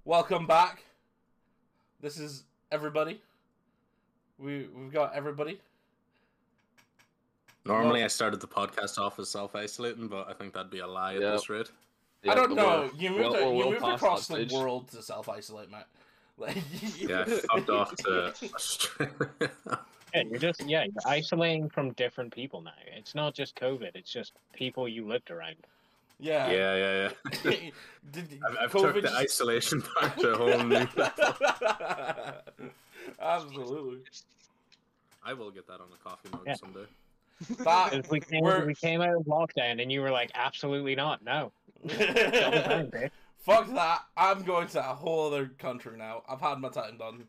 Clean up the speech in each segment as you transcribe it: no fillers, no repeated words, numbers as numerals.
Welcome back. This is everybody. We've got everybody. Normally, I started the podcast off as self-isolating, but I think that'd be a lie at Yep. this rate. I don't know. We're You moved. well- we're you well moved past across that the stage. world to self-isolate, Matt. Like, Yeah, I fucked off to Australia. You're isolating from different people now. It's not just COVID, it's just people you lived around. yeah. yeah. Did I've COVID took the just- isolation part to a whole new level. Absolutely. I will get that on a coffee mug Yeah. someday. That, Because we we're- came out of lockdown and you were like, absolutely not, no. Double down, bitch. Fuck that. I'm going to a whole other country now. I've had my time done.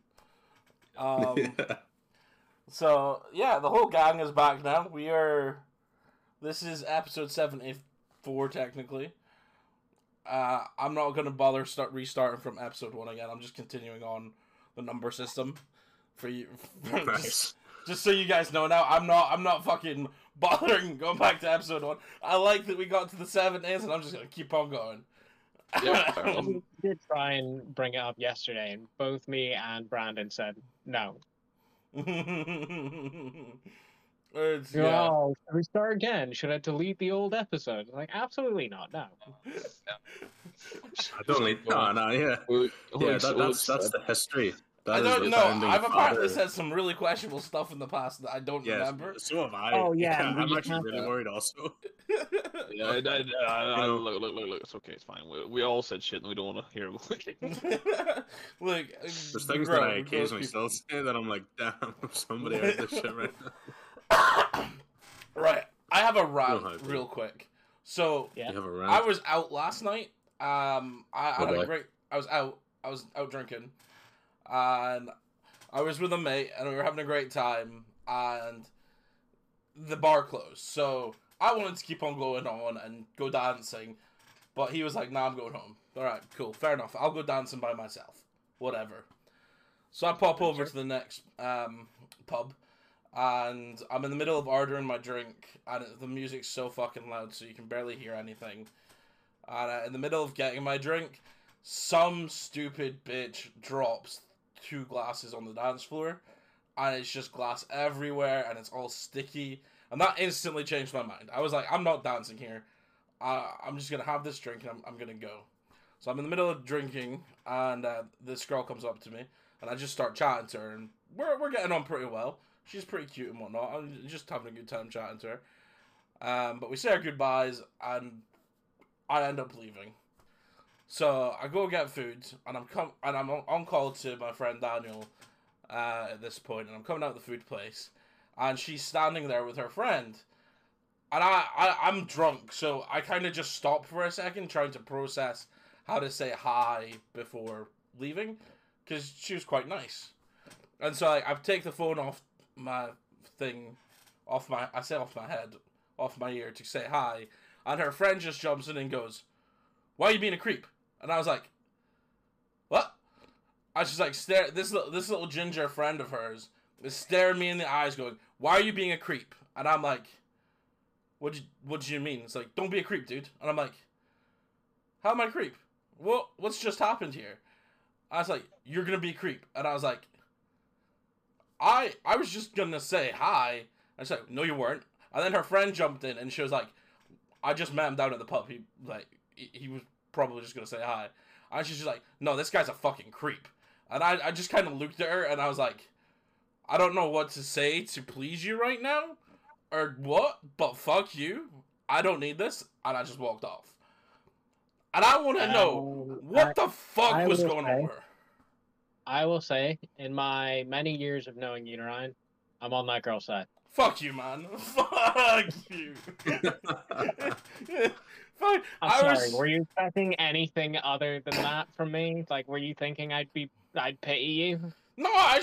So, yeah, the whole gang is back now. This is episode 74, technically. I'm not going to bother restarting from episode 1 again. I'm just continuing on the number system for you. Nice. Just so you guys know now, I'm not fucking bothering going back to episode 1. I like that we got to the 70s, and I'm just going to keep on going. Yeah, fair enough. We did try and bring it up yesterday, and both me and Brandon said no. It's, You're yeah. all, should we start again? Should I delete the old episode? Like, absolutely not, no. I don't need. No, yeah. That's the history. I That is don't the know. founding I've apparently father. said some really questionable stuff in the past that I don't Yes, remember. so have I. Oh, yeah, we I'm just actually have really to- worried also. Yeah, look, it's okay, it's fine. We all said shit and we don't want to hear it. Look, There's things that I occasionally still say that I'm like, damn, somebody heard this shit right now. Right, I have a rant Go ahead, real quick. So Yeah. You have a I rant? was out last night. I had a Okay. great. I was out drinking, and I was with a mate, and we were having a great time, and the bar closed. So I wanted to keep on going on and go dancing, but he was like, "Nah, I'm going home." All right, cool, fair enough. I'll go dancing by myself. Whatever. So I pop over to the next pub, and I'm in the middle of ordering my drink, and the music's so fucking loud, so you can barely hear anything. And in the middle of getting my drink, some stupid bitch drops 2 glasses on the dance floor, and it's just glass everywhere, and it's all sticky. And that instantly changed my mind. I was like, I'm not dancing here. I'm just gonna have this drink, and I'm gonna go. So I'm in the middle of drinking, and this girl comes up to me, and I just start chatting to her, and we're getting on pretty well. She's pretty cute and whatnot. I'm just having a good time chatting to her. But we say our goodbyes, and I end up leaving. So I go get food, and I'm on call to my friend Daniel at this point, and I'm coming out of the food place, and she's standing there with her friend, and I'm drunk, so I kind of just stop for a second, trying to process how to say hi before leaving, because she was quite nice, and so I take the phone off my thing, off my head, off my ear to say hi, and her friend just jumps in and goes, "Why are you being a creep?" And I was like, "What?" I was just like, this little ginger friend of hers is staring me in the eyes going, "Why are you being a creep?" And I'm like, what do you mean? It's like, "Don't be a creep, dude." And I'm like, "How am I a creep? What's just happened here?" I was like, "You're gonna be a creep." And I was like, I was just gonna say hi. I was like, "No, you weren't." And then her friend jumped in, and she was like, "I just met him down at the pub. He was probably just gonna say hi." And she's just like, "No, this guy's a fucking creep." And I just kind of looked at her, and I was like, "I don't know what to say to please you right now, or what, but fuck you. I don't need this." And I just walked off. And I want to know, what the fuck I was will going on say- with her? I will say, in my many years of knowing you, Ryan, I'm on that girl's side. Fuck you, man. Fuck you. Fuck. I'm sorry, were you expecting anything other than that from me? Like, were you thinking I'd pity you? No, I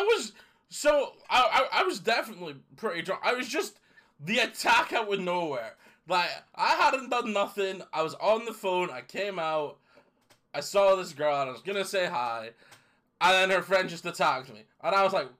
was definitely pretty drunk. I was just the attack out of nowhere. Like, I hadn't done nothing. I was on the phone. I came out. I saw this girl, and I was gonna say hi. And then her friend just attacked me. And I was like,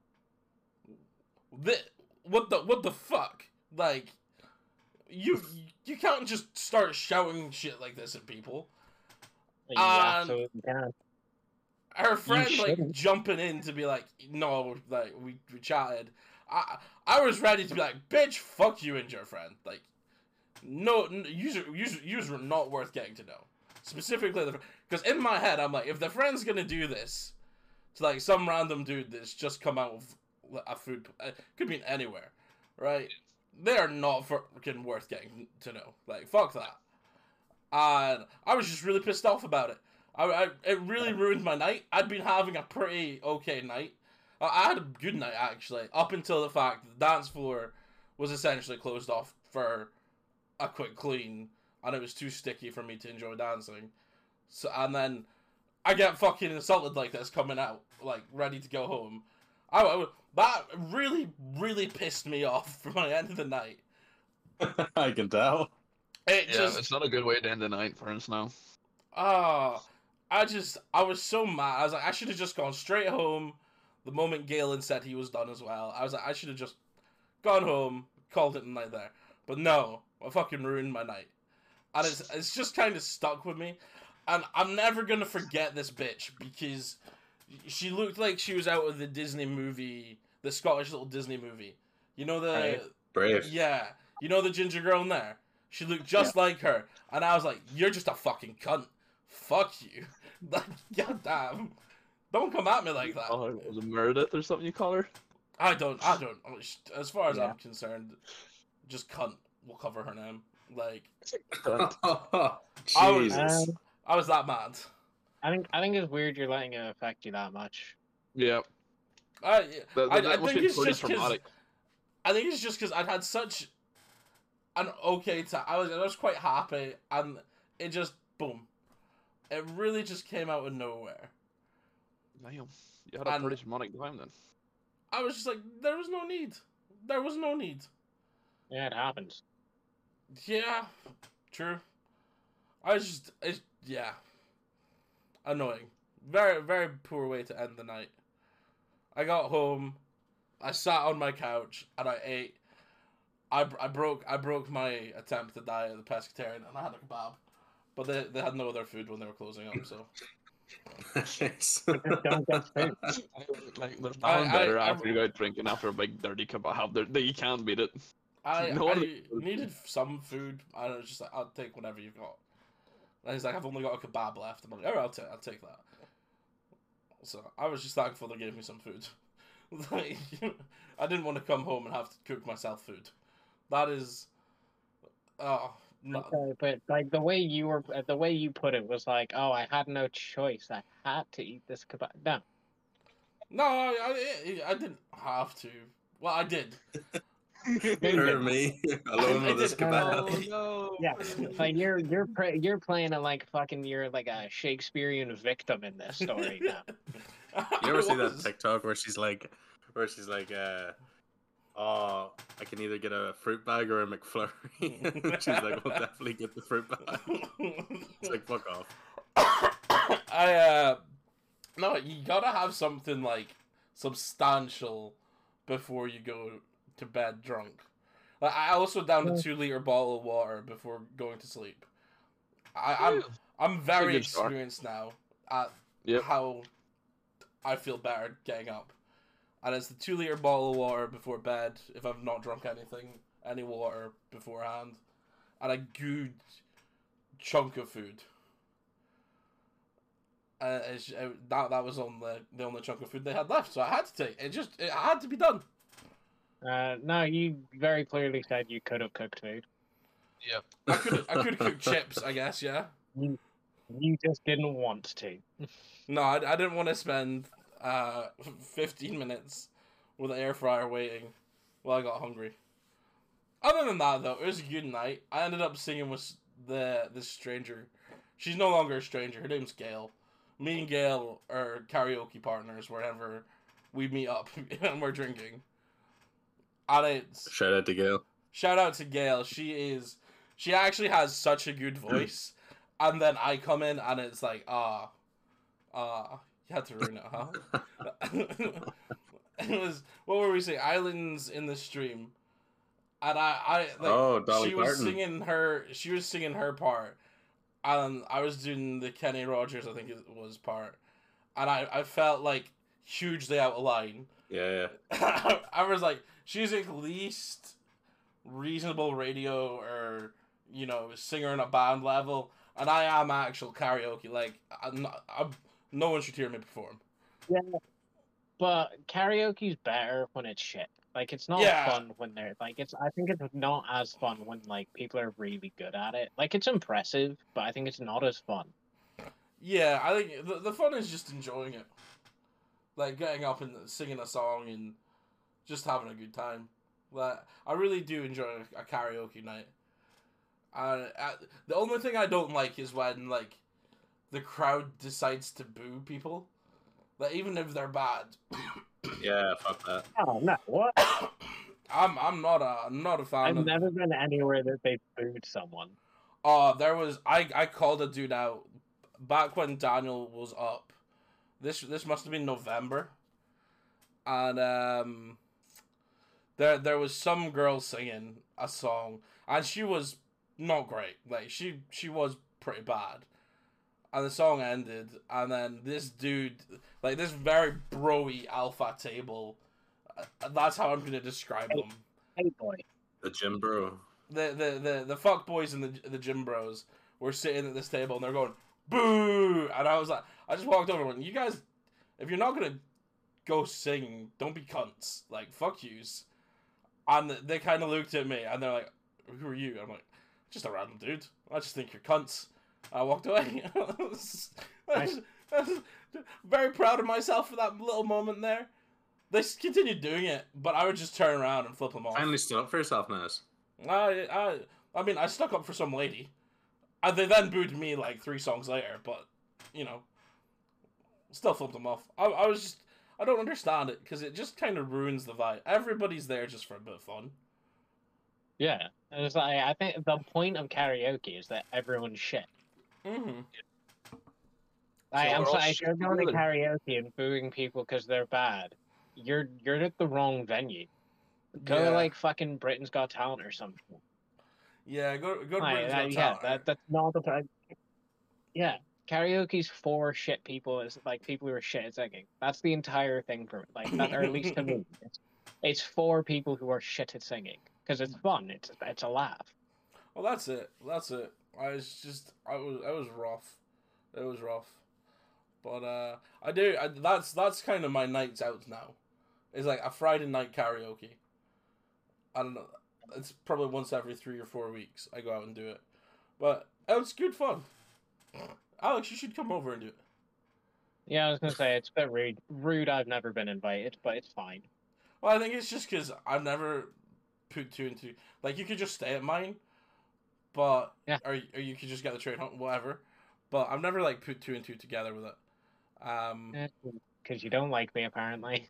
what the fuck? Like, you can't just start shouting shit like this at people. You absolutely can. Her friend like shouldn't. jumping in to be like, no, like we chatted. I was ready to be like, bitch, fuck you and your friend. Like, no, you were not worth getting to know. Specifically, because in my head, I'm like, if the friend's gonna do this to like some random dude that's just come out of a food, could be anywhere, right? They are not fucking worth getting to know. Like, fuck that. And I was just really pissed off about it. It really ruined my night. I'd been having a pretty okay night. I had a good night actually, up until the fact that the dance floor was essentially closed off for a quick clean, and it was too sticky for me to enjoy dancing. So, and then I get fucking insulted like this coming out, like ready to go home. That really, really pissed me off for my end of the night. I can tell. It's not a good way to end the night for us now. I was so mad. I was like, I should have just gone straight home the moment Galen said he was done as well. I was like, I should have just gone home, called it a night there. But no, I fucking ruined my night. And it's just kind of stuck with me. And I'm never going to forget this bitch because she looked like she was out of the Disney movie, the Scottish little Disney movie. You know the... Brave. Yeah. You know the ginger girl in there? She looked just like her. And I was like, you're just a fucking cunt. Fuck you. Like, goddamn. Don't come at me like that. Was it Meredith or something you call her? I don't. As far as I'm concerned, just cunt will cover her name. Like, Jesus. I was that mad. I think it's weird you're letting it affect you that much. Yeah. I That must think be it's pretty just because traumatic. I think it's just because I'd had such an okay time. I was quite happy, and it just boom. It really just came out of nowhere. Damn. You had a pretty traumatic time then. I was just like, there was no need. There was no need. Yeah, it happens. Yeah, true. I was just, yeah. Annoying. Very, very poor way to end the night. I got home, I sat on my couch, and I ate. I broke my attempt to die at the pescatarian, and I had a kebab. But they had no other food when they were closing up, so. Don't get food. Like, there's nothing better after you go out drinking after a big dirty kebab. You can't beat it. I needed some food. I was just like, I'll take whatever you've got. And he's like, I've only got a kebab left. I'm like, alright, I'll take that. So I was just thankful they gave me some food. Like, I didn't want to come home and have to cook myself food. That is, no. Okay, but like the way you put it was like, oh, I had no choice. I had to eat this kebab. No, I didn't have to. Well, I did. Hear me alone with this kebab. No. Yeah, like you're playing a like fucking you're like a Shakespearean victim in this story now. You ever see that TikTok where she's like, oh, I can either get a fruit bag or a McFlurry. She's like, we'll definitely get the fruit bag. It's like, fuck off. No, you gotta have something like substantial before you go to bed drunk. Like, I also downed a 2-liter bottle of water before going to sleep. I'm very experienced now at how I feel better getting up. And it's the 2-liter bottle of water before bed if I've not drunk any water beforehand. And a good chunk of food. That was on the only chunk of food they had left, so I had to take it. It had to be done. No, you very clearly said you could have cooked food. Yeah. I could have cooked chips, I guess, yeah. You just didn't want to. No, I didn't want to spend 15 minutes with the air fryer waiting while I got hungry. Other than that, though, it was a good night. I ended up singing with this stranger. She's no longer a stranger. Her name's Gail. Me and Gail are karaoke partners wherever we meet up and we're drinking. And it's Shout out to Gail. Shout out to Gail. She actually has such a good voice. And then I come in and it's like, you had to ruin it, huh? It was, what were we saying? Islands in the Stream. And I like, Dolly she was Parton. singing her part. and I was doing the Kenny Rogers, I think it was part, and I felt like hugely out of line. Yeah. I was like, she's at least reasonable radio or singer in a band level, and I am actual karaoke. Like, no one should hear me perform. Yeah, but karaoke's better when it's shit. Like, it's not Yeah. fun when they're like it's. I think it's not as fun when like people are really good at it. Like, it's impressive, but I think it's not as fun. Yeah, I think the fun is just enjoying it, like getting up and singing a song and just having a good time. Like, I really do enjoy a karaoke night. The only thing I don't like is when like the crowd decides to boo people, like even if they're bad. Yeah, fuck that. Oh no! What? I'm not a fan I've of. never been anywhere that they booed someone. There was I called a dude out back when Daniel was up. This must have been November, and there was some girl singing a song, and she was not great. Like she was pretty bad, and the song ended, and then this dude, like this very broy alpha table, that's how I'm gonna describe them. Hey boy. The gym bro. The fuck boys and the gym bros were sitting at this table and they're going boo, and I was like, I just walked over and went, you guys, if you're not gonna go sing, don't be cunts. Like, fuck yous. And they kind of looked at me and they're like, who are you? I'm like, just a random dude. I just think you're cunts. I walked away. I was very proud of myself for that little moment there. They continued doing it, but I would just turn around and flip them off. Finally stood up for yourself, Naz. I mean, I stuck up for some lady. And they then booed me like 3 songs later, but, still flipped them off. I don't understand it, because it just kind of ruins the vibe. Everybody's there just for a bit of fun. Yeah, it's like I think the point of karaoke is that everyone's shit. Mm-hmm. I'm we're all sorry, if shit you're going to together. karaoke and booing people because they're bad, you're at the wrong venue. Go Yeah. to like fucking Britain's Got Talent or something. Yeah, go to Like, Britain's Got yeah, Talent. that's not the time. Yeah, karaoke's for shit people. It's like people who are shit at singing. That's the entire thing for like that, or at least to me. It's for people who are shit at singing because it's fun. It's a laugh. Well, that's it. I was rough. It was rough. But that's kind of my nights out now. It's like a Friday night karaoke. I don't know. It's probably once every 3 or 4 weeks I go out and do it. But it's good fun. Alex, you should come over and do it. Yeah, I was gonna say it's a bit rude. Rude. I've never been invited, but it's fine. Well, I think it's just because I've never put 2 and 2. Like, you could just stay at mine, but Yeah. or you could just get the train home, whatever. But I've never like put 2 and 2 together with it. Because you don't like me, apparently.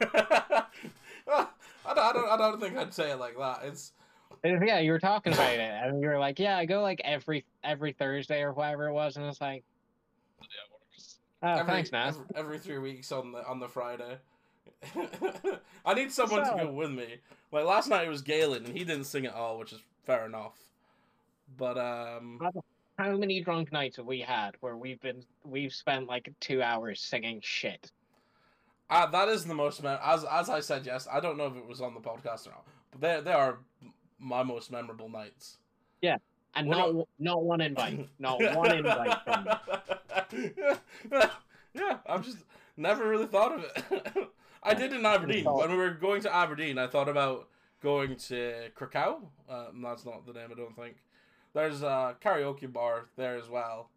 I don't think I'd say it like that. It's Yeah, you were talking about it, and you were like, "Yeah, I go like every Thursday or whatever it was," and it's like, "Oh, thanks, man." every 3 weeks on the Friday. I need someone to go with me. Like last night it was Galen and he didn't sing at all, which is fair enough. But How many drunk nights have we had where we've spent like 2 hours singing shit? that is the most as I said, yes. I don't know if it was on the podcast or not, but they are my most memorable nights. Yeah, and not one invite, not one invite from me. Yeah, I've just never really thought of it. I did in Aberdeen. When we were going to Aberdeen, I thought about going to Krakow. That's not the name, I don't think. There's a karaoke bar there as well.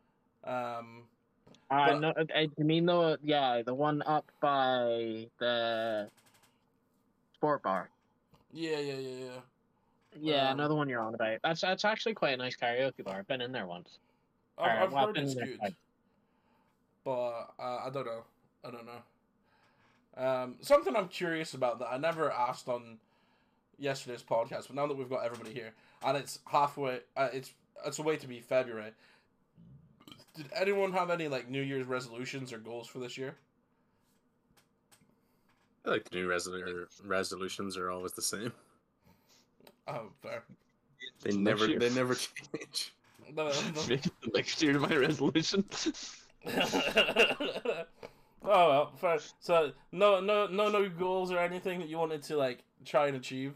No, you mean the one up by the sport bar? Yeah. Yeah, another one you're on about. That's actually quite a nice karaoke bar. I've been in there once. I've Well, heard been it's in there good, twice. but I don't know. Something I'm curious about that I never asked on yesterday's podcast, but now that we've got everybody here, and it's halfway, it's a way to be February. Did anyone have any like New Year's resolutions or goals for this year? I like the new resolutions are always the same. Oh, fair. They Next never year. they never change. Make it the next year my resolution. Oh well, fair. So no goals or anything that you wanted to like try and achieve.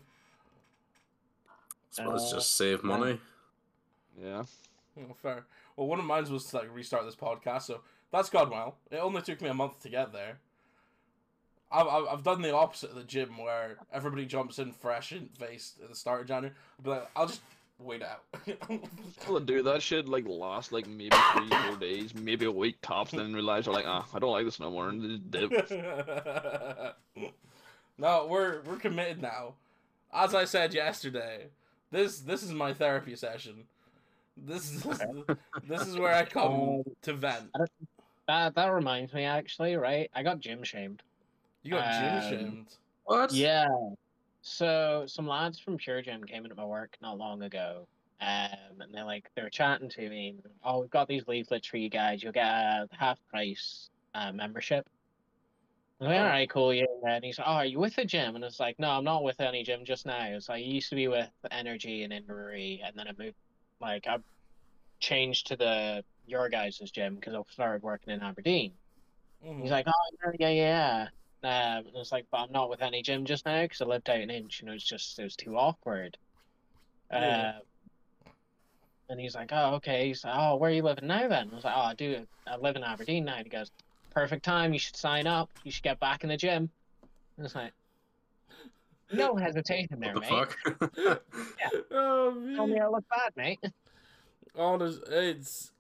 I suppose Uh, just save money. Yeah. Oh, fair. Well, one of mine was to like restart this podcast, so that's gone well. It only took me a month to get there. I've done the opposite of the gym where everybody jumps in fresh and faced at the start of January. I'll be like, I'll just wait out. People that do that shit like last like maybe 3-4 days, maybe a week tops, then realize they're like, I don't like this no more, and they just dip. No, we're committed now. As I said yesterday, this is my therapy session. This is where I come to vent. that reminds me, actually, right? I got gym shamed. You got gym shamed. What? Yeah. So some lads from Pure Gym came into my work not long ago, and they were chatting to me. Oh, we've got these leaflets for you guys. You'll get a half price membership. I was like, all right, cool, yeah. And he's like, oh, are you with the gym? And it's like, no, I'm not with any gym just now. It's like, I used to be with Energy and Inverie, and then I changed to your guys' gym because I started working in Aberdeen. Mhm. He's like, oh, yeah. And it's like, but I'm not with any gym just now because I lived out in Inch and it was too awkward. Yeah. And he's like, oh, okay. He's like, oh, where are you living now then? I was like, oh, I live in Aberdeen now. And he goes, perfect time. You should sign up. You should get back in the gym. And it's like, no hesitation there, What the mate. fuck? Yeah. Oh Tell me man. I look bad, mate. Honest, it's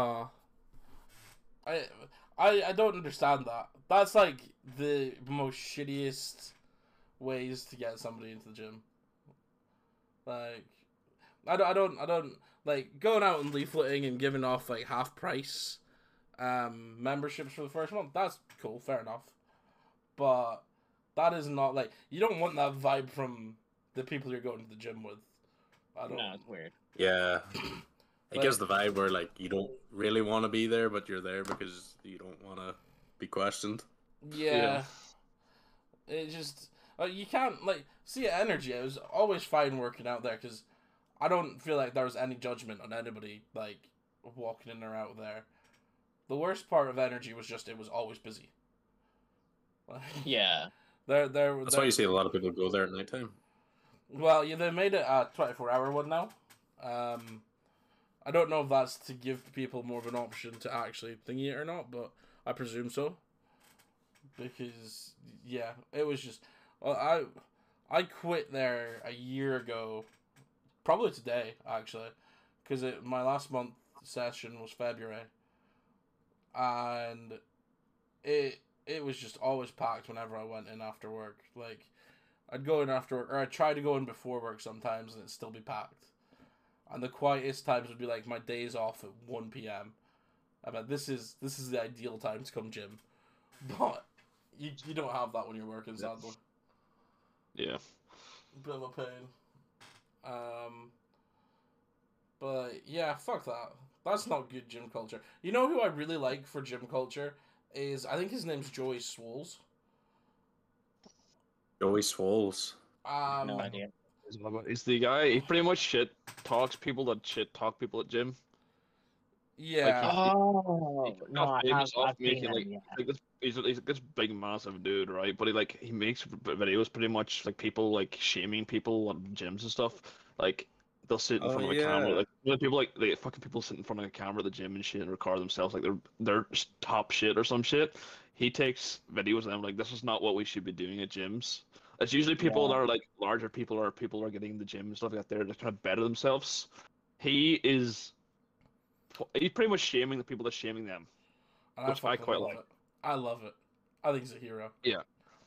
I don't understand that. That's like the most shittiest ways to get somebody into the gym. Like, I don't like going out and leafleting and giving off like half price memberships for the first month. That's cool, fair enough. But that is not like you don't want that vibe from the people you're going to the gym with. I don't. No, it's weird. Yeah. It Like- gives the vibe where like you don't really want to be there, but you're there because you don't want to be questioned. Yeah. It just you can't like see Energy. It was always fine working out there because I don't feel like there was any judgment on anybody like walking in or out there. The worst part of Energy was just it was always busy. Like, Yeah. That's why you see a lot of people go there at nighttime. Well, yeah, they made it a 24-hour one now. I don't know if that's to give people more of an option to actually thingy it or not, but I presume so. Because yeah, it was just I quit there a year ago, probably today actually, because my last month session was February, and it was just always packed whenever I went in after work. Like I'd go in after work, or I'd try to go in before work sometimes, and it'd still be packed. And the quietest times would be like my days off at 1 p.m. I bet this is the ideal time to come gym, but you don't have that when you're working, sadly. Yeah. Bit of a pain. But yeah, fuck that. That's not good gym culture. You know who I really like for gym culture is I think his name's Joey Swoles. Joey Swoles. No idea. He's the guy. He pretty much shit talks people that shit talk people at gym. Yeah. Oh, He no, got famous off I've seen making him, like, yeah. like this. He's this big massive dude, right? But he makes videos pretty much like people like shaming people at gyms and stuff. Like they'll sit in front of a camera, like you know, people like fucking people sit in front of a camera at the gym and shit and record themselves like they're top shit or some shit. He takes videos of them like this is not what we should be doing at gyms. It's usually people that are like larger people or people are getting in the gym and stuff like that. They're just trying to better themselves. He's pretty much shaming the people that's shaming them. And Which I fucking quite love like. it. I love it. I think he's a hero. Yeah.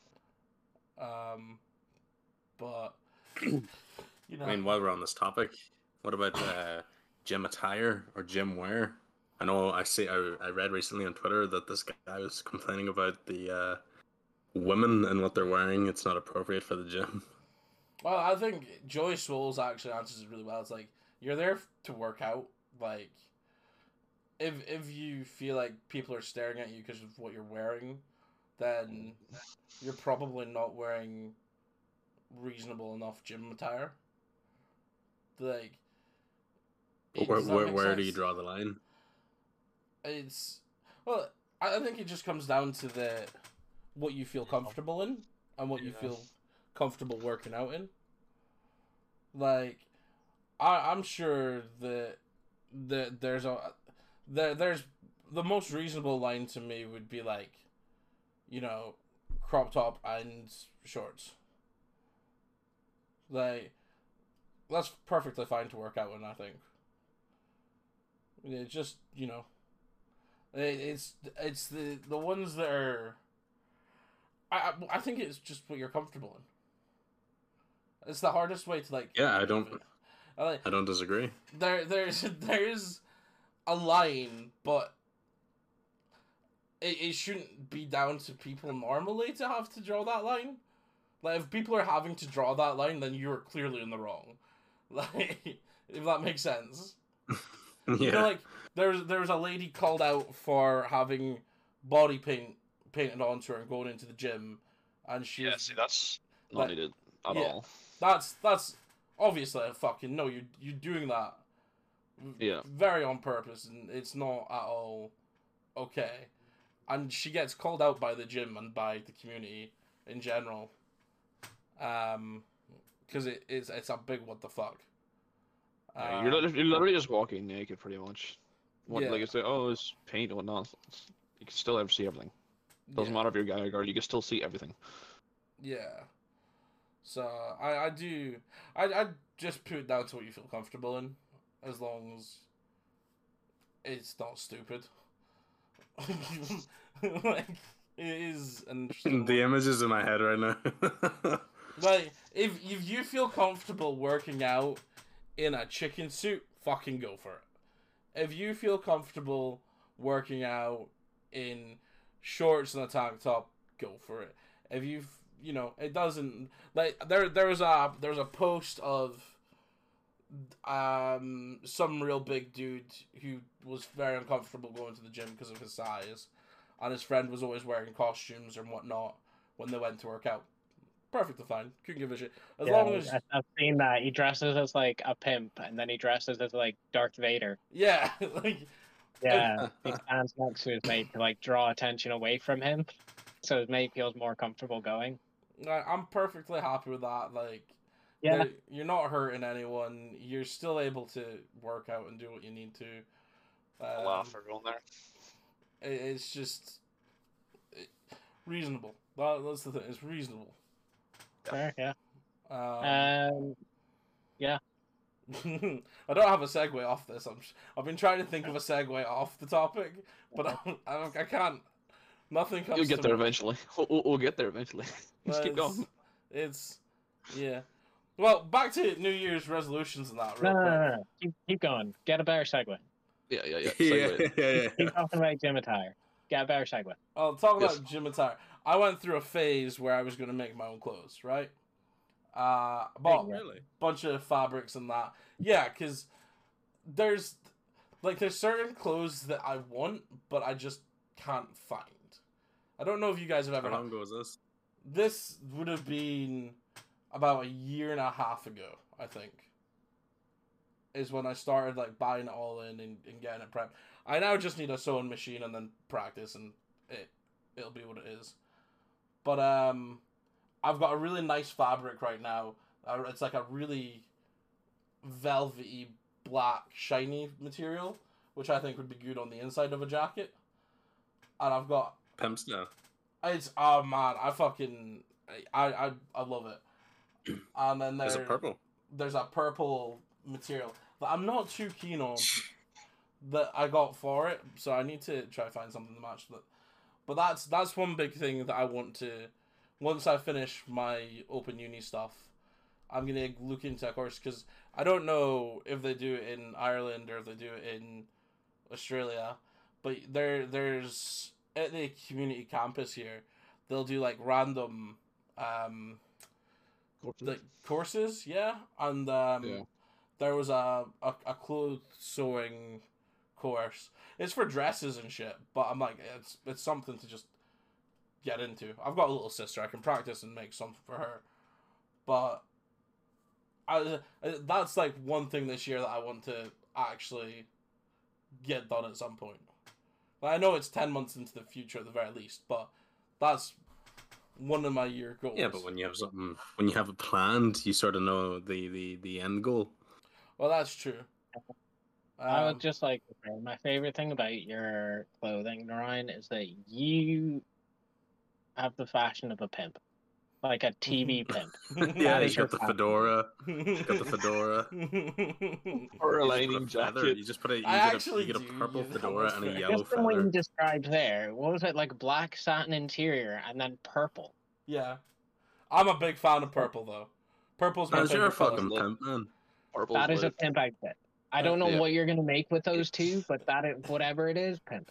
But you know, I mean, while we're on this topic, what about gym attire or gym wear? I know I read recently on Twitter that this guy was complaining about the women and what they're wearing. It's not appropriate for the gym. well, I think Joey Swoles actually answers it really well. It's like you're there to work out. Like, if you feel like people are staring at you because of what you're wearing, then you're probably not wearing reasonable enough gym attire. Like, Does that make Where do you sense? draw the line? It's well, I think it just comes down to the what you feel comfortable in and what you Yeah. feel comfortable working out in. Like, I'm sure that there's the most reasonable line to me would be like, you know, crop top and shorts. Like, that's perfectly fine to work out in, I think. It just, you know, it's the ones that are. I think it's just what you're comfortable in. It's the hardest way to like. Yeah, I prove don't. it. Like, I don't disagree. there's a line, but it shouldn't be down to people normally to have to draw that line. Like, if people are having to draw that line, then you're clearly in the wrong. Like, if that makes sense. Yeah. You know, like, there's a lady called out for having body paint painted onto her and going into the gym, and she Yeah, was, see, that's not like, needed at yeah. all. that's obviously a fucking no. You're doing that Yeah. very on purpose, and it's not at all okay. And she gets called out by the gym and by the community in general, because it's a big what the fuck. Yeah, you're literally just walking naked, pretty much. What, Yeah. like, it's like, oh, it's paint or whatnot. You can still ever see everything. Doesn't Yeah. matter if you're a guy or girl, you can still see everything. Yeah. So I just put it down to what you feel comfortable in, as long as it's not stupid. Like, it is an interesting The one. images in my head right now. Like, if you feel comfortable working out in a chicken suit, fucking go for it. If you feel comfortable working out in shorts and a tank top, go for it. If you know, it doesn't, like, there was a post of some real big dude who was very uncomfortable going to the gym because of his size, and his friend was always wearing costumes and whatnot when they went to work out. Perfectly fine. Couldn't give a shit. As Yeah, long as I've seen that. He dresses as like a pimp, and then he dresses as like Darth Vader. yeah, like, Yeah, he stands next to his mate to like draw attention away from him, so his mate feels more comfortable going. I'm perfectly happy with that. Like, Yeah, you're not hurting anyone. You're still able to work out and do what you need to. Laugh everyone there. It's just reasonable. That's the thing. It's reasonable. fair, yeah. Yeah. I don't have a segue off this. I've been trying to think of a segue off the topic, but I can't. Nothing comes. You'll get to there me. eventually. We'll get there eventually. Just keep going. It's yeah. Well, back to New Year's resolutions and that. Real quick. No. Keep going. Get a better segue. Yeah. yeah, Segue. yeah. Keep talking about gym attire. Get a better segue. I'll talk Yes. about gym attire. I went through a phase where I was going to make my own clothes, right? Bought Yeah. Really? bunch of fabrics and that. Yeah, because there's certain clothes that I want, but I just can't find. I don't know if you guys have How ever. long ago was this? This would have been about a year and a half ago, I think. Is when I started like buying it all in and getting it prepped. I now just need a sewing machine and then practice, and it'll be what it is. But I've got a really nice fabric right now. It's like a really velvety, black, shiny material, which I think would be good on the inside of a jacket. And I've got Pimp stuff. it's oh man, I love it. And then Is it purple? there's a purple material that I'm not too keen on that I got for it, so I need to try to find something to match that. But that's one big thing that I want to. Once I finish my open uni stuff, I'm gonna look into a course because I don't know if they do it in Ireland or if they do it in Australia, but there's at the community campus here, they'll do like random like courses, yeah, and there was a clothes sewing course. It's for dresses and shit, but I'm like, it's something to just get into. I've got a little sister. I can practice and make something for her, but that's like one thing this year that I want to actually get done at some point. Like, I know it's 10 months into the future at the very least, but that's one of my year goals. Yeah, but when you have something, when you have it planned, you sort of know the end goal. Well, that's true. I would just like to say, my favorite thing about your clothing, Ryan, is that you have the fashion of a pimp. Like a TV pimp. Yeah, That he's is your got the fashion. fedora. He's got the fedora. Or a You just put lining feather. jacket. You just put a you I get actually a, you get do a purple use that fedora much and a fair. yellow Just from what you feather. described there, what was it, like black satin interior and then purple? Yeah. I'm a big fan of purple, though. Purple's my You're a favorite color. fucking pimp, man. Purple's That is a lit. pimp outfit. I don't know Yeah. what you're gonna make with those two, but that is, whatever it is, pimp.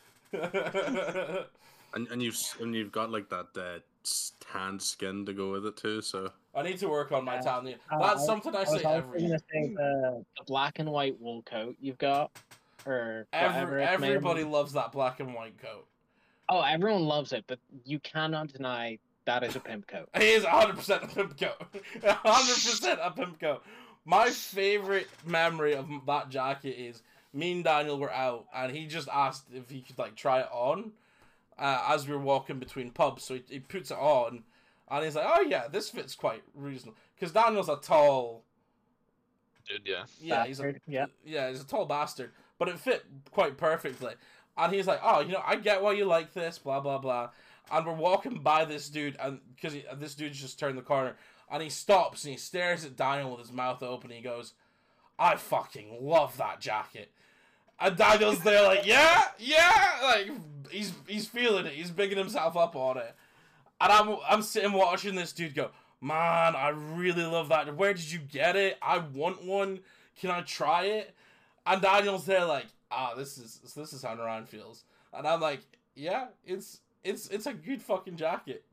And you've got like that tanned skin to go with it too. So I need to work on my talent. Uh, That's something I I say was also every gonna year. say the black and white wool coat you've got, or whatever it's made of. Everybody loves that black and white coat. Oh, everyone loves it, but you cannot deny that is a pimp coat. It is 100% a pimp coat. 100% a pimp coat. My favorite memory of that jacket is me and Daniel were out, and he just asked if he could like try it on as we were walking between pubs. So he puts it on, and he's like, "Oh yeah, this fits quite reasonable." Because Daniel's a tall, Dude, yeah. yeah, he's a Bastard, yeah. he's a tall bastard, but it fit quite perfectly. And he's like, "Oh, you know, I get why you like this, blah blah blah." And we're walking by this dude, and because this dude's just turned the corner, and he stops and he stares at Daniel with his mouth open. And he goes, "I fucking love that jacket." And Daniel's there like, "Yeah, like he's feeling it. He's bigging himself up on it." And I'm sitting watching this dude go, "Man, I really love that. Where did you get it? I want one. Can I try it?" And Daniel's there like, this is how Ryan feels." And I'm like, "Yeah, it's a good fucking jacket."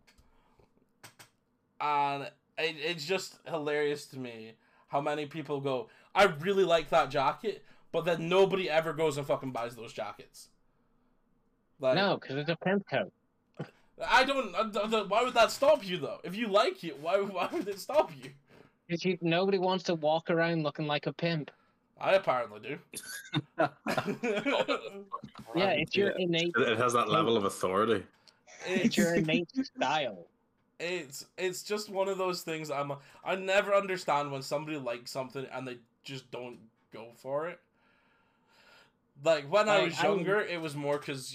And it's just hilarious to me how many people go, "I really like that jacket," but then nobody ever goes and fucking buys those jackets. Like, No, because it's a pimp coat. I don't. Why would that stop you though? If you like it, why would it stop you? Because nobody wants to walk around looking like a pimp. I apparently do. Yeah, it's your innate. it has that level of authority. It's your innate style. It's just one of those things. I never understand when somebody likes something and they just don't go for it. Like when I was younger, it was more because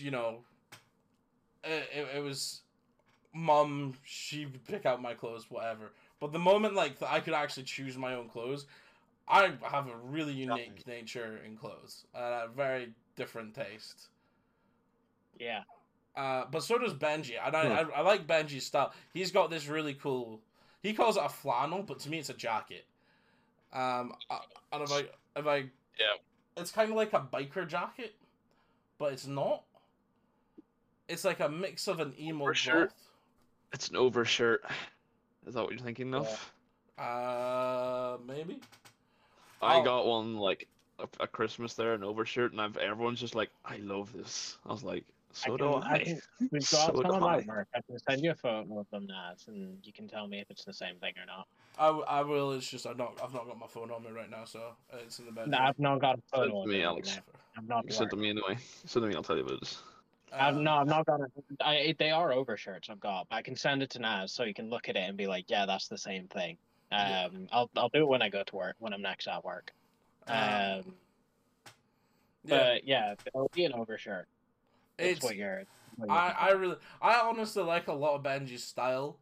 it was mom. She would pick out my clothes, whatever. But the moment like I could actually choose my own clothes, I have a really unique nature in clothes and a very different taste. Yeah. But so does Benji, and I like Benji's style. He's got this really cool. He calls it a flannel, but to me it's a jacket. And if I Yeah. it's kind of like a biker jacket, but it's not. It's like a mix of an emo Overshirt? goth. It's an overshirt. Is that what you're thinking of? Maybe. I Oh. got one like a Christmas there, an overshirt, and everyone's just like, "I love this." I was like, "So do I." We've got So some do of I. that work. I can send you a photo of them, Naz, and you can tell me if it's the same thing or not. I will. It's just I've not got my phone on me right now, so it's in the bedroom. No, I've not got a Send photo it of to me, them. Alex. I'm not. You sent them to me anyway. Send them to me, I'll tell you about it. I've not got it. They are overshirts I've got. I can send it to Naz so you can look at it and be like, yeah, that's the same thing. Yeah. I'll do it when I go to work, when I'm next at work. Yeah. But yeah, it'll be an overshirt. It's It's what you're. I honestly like a lot of Benji's style,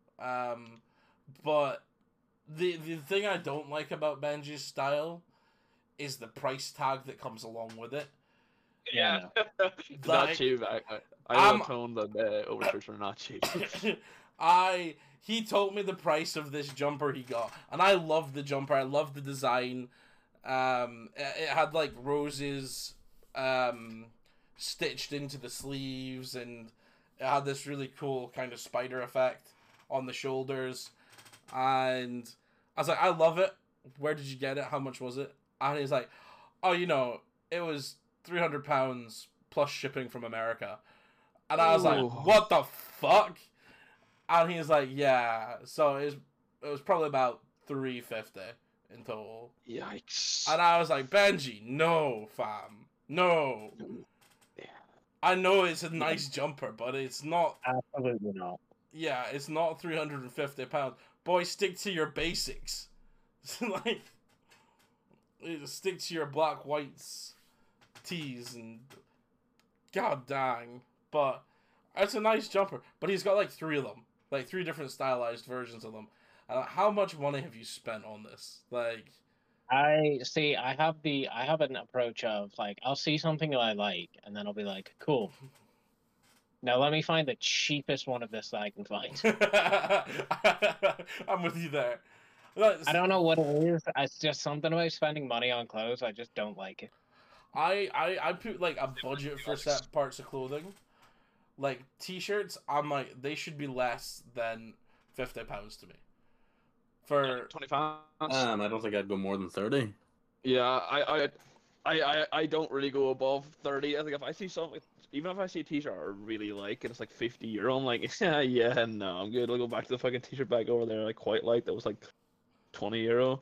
but the thing I don't like about Benji's style is the price tag that comes along with it. Yeah, It's not Like, cheap. I I'm- will tone that overshirts are not cheap. He told me the price of this jumper he got, and I loved the jumper. I loved the design. It had like roses stitched into the sleeves, and it had this really cool kind of spider effect on the shoulders. And I was like, I love it. Where did you get it? How much was it? And he's like, oh, it was £300 plus shipping from America. And I was Ooh. like, what the fuck? And he's like, yeah. So it was probably about $350 in total. Yikes. And I was like, Benji, no, fam. No. Yeah. I know it's a nice jumper, but it's not. Absolutely not. Yeah, it's not £350. Boy, stick to your basics. Like, stick to your black, whites, tees, and god dang. But it's a nice jumper. But he's got like 3 of them, like 3 different stylized versions of them. How much money have you spent on this? Like, I see. I have an approach of like I'll see something that I like, and then I'll be like, cool. Now let me find the cheapest one of this that I can find. I'm with you there. I don't know what it is. It's just something about spending money on clothes. I just don't like it. I put like a budget for set parts of clothing. Like t-shirts, I'm like they should be less than £50 to me. For 25. I don't think I'd go more than 30. Yeah, I don't really go above 30. I think if I see something, even if I see a t-shirt I really like and it's like €50, I'm like, yeah, no, I'm good. I'll go back to the fucking t-shirt bag over there I quite like. That was like €20.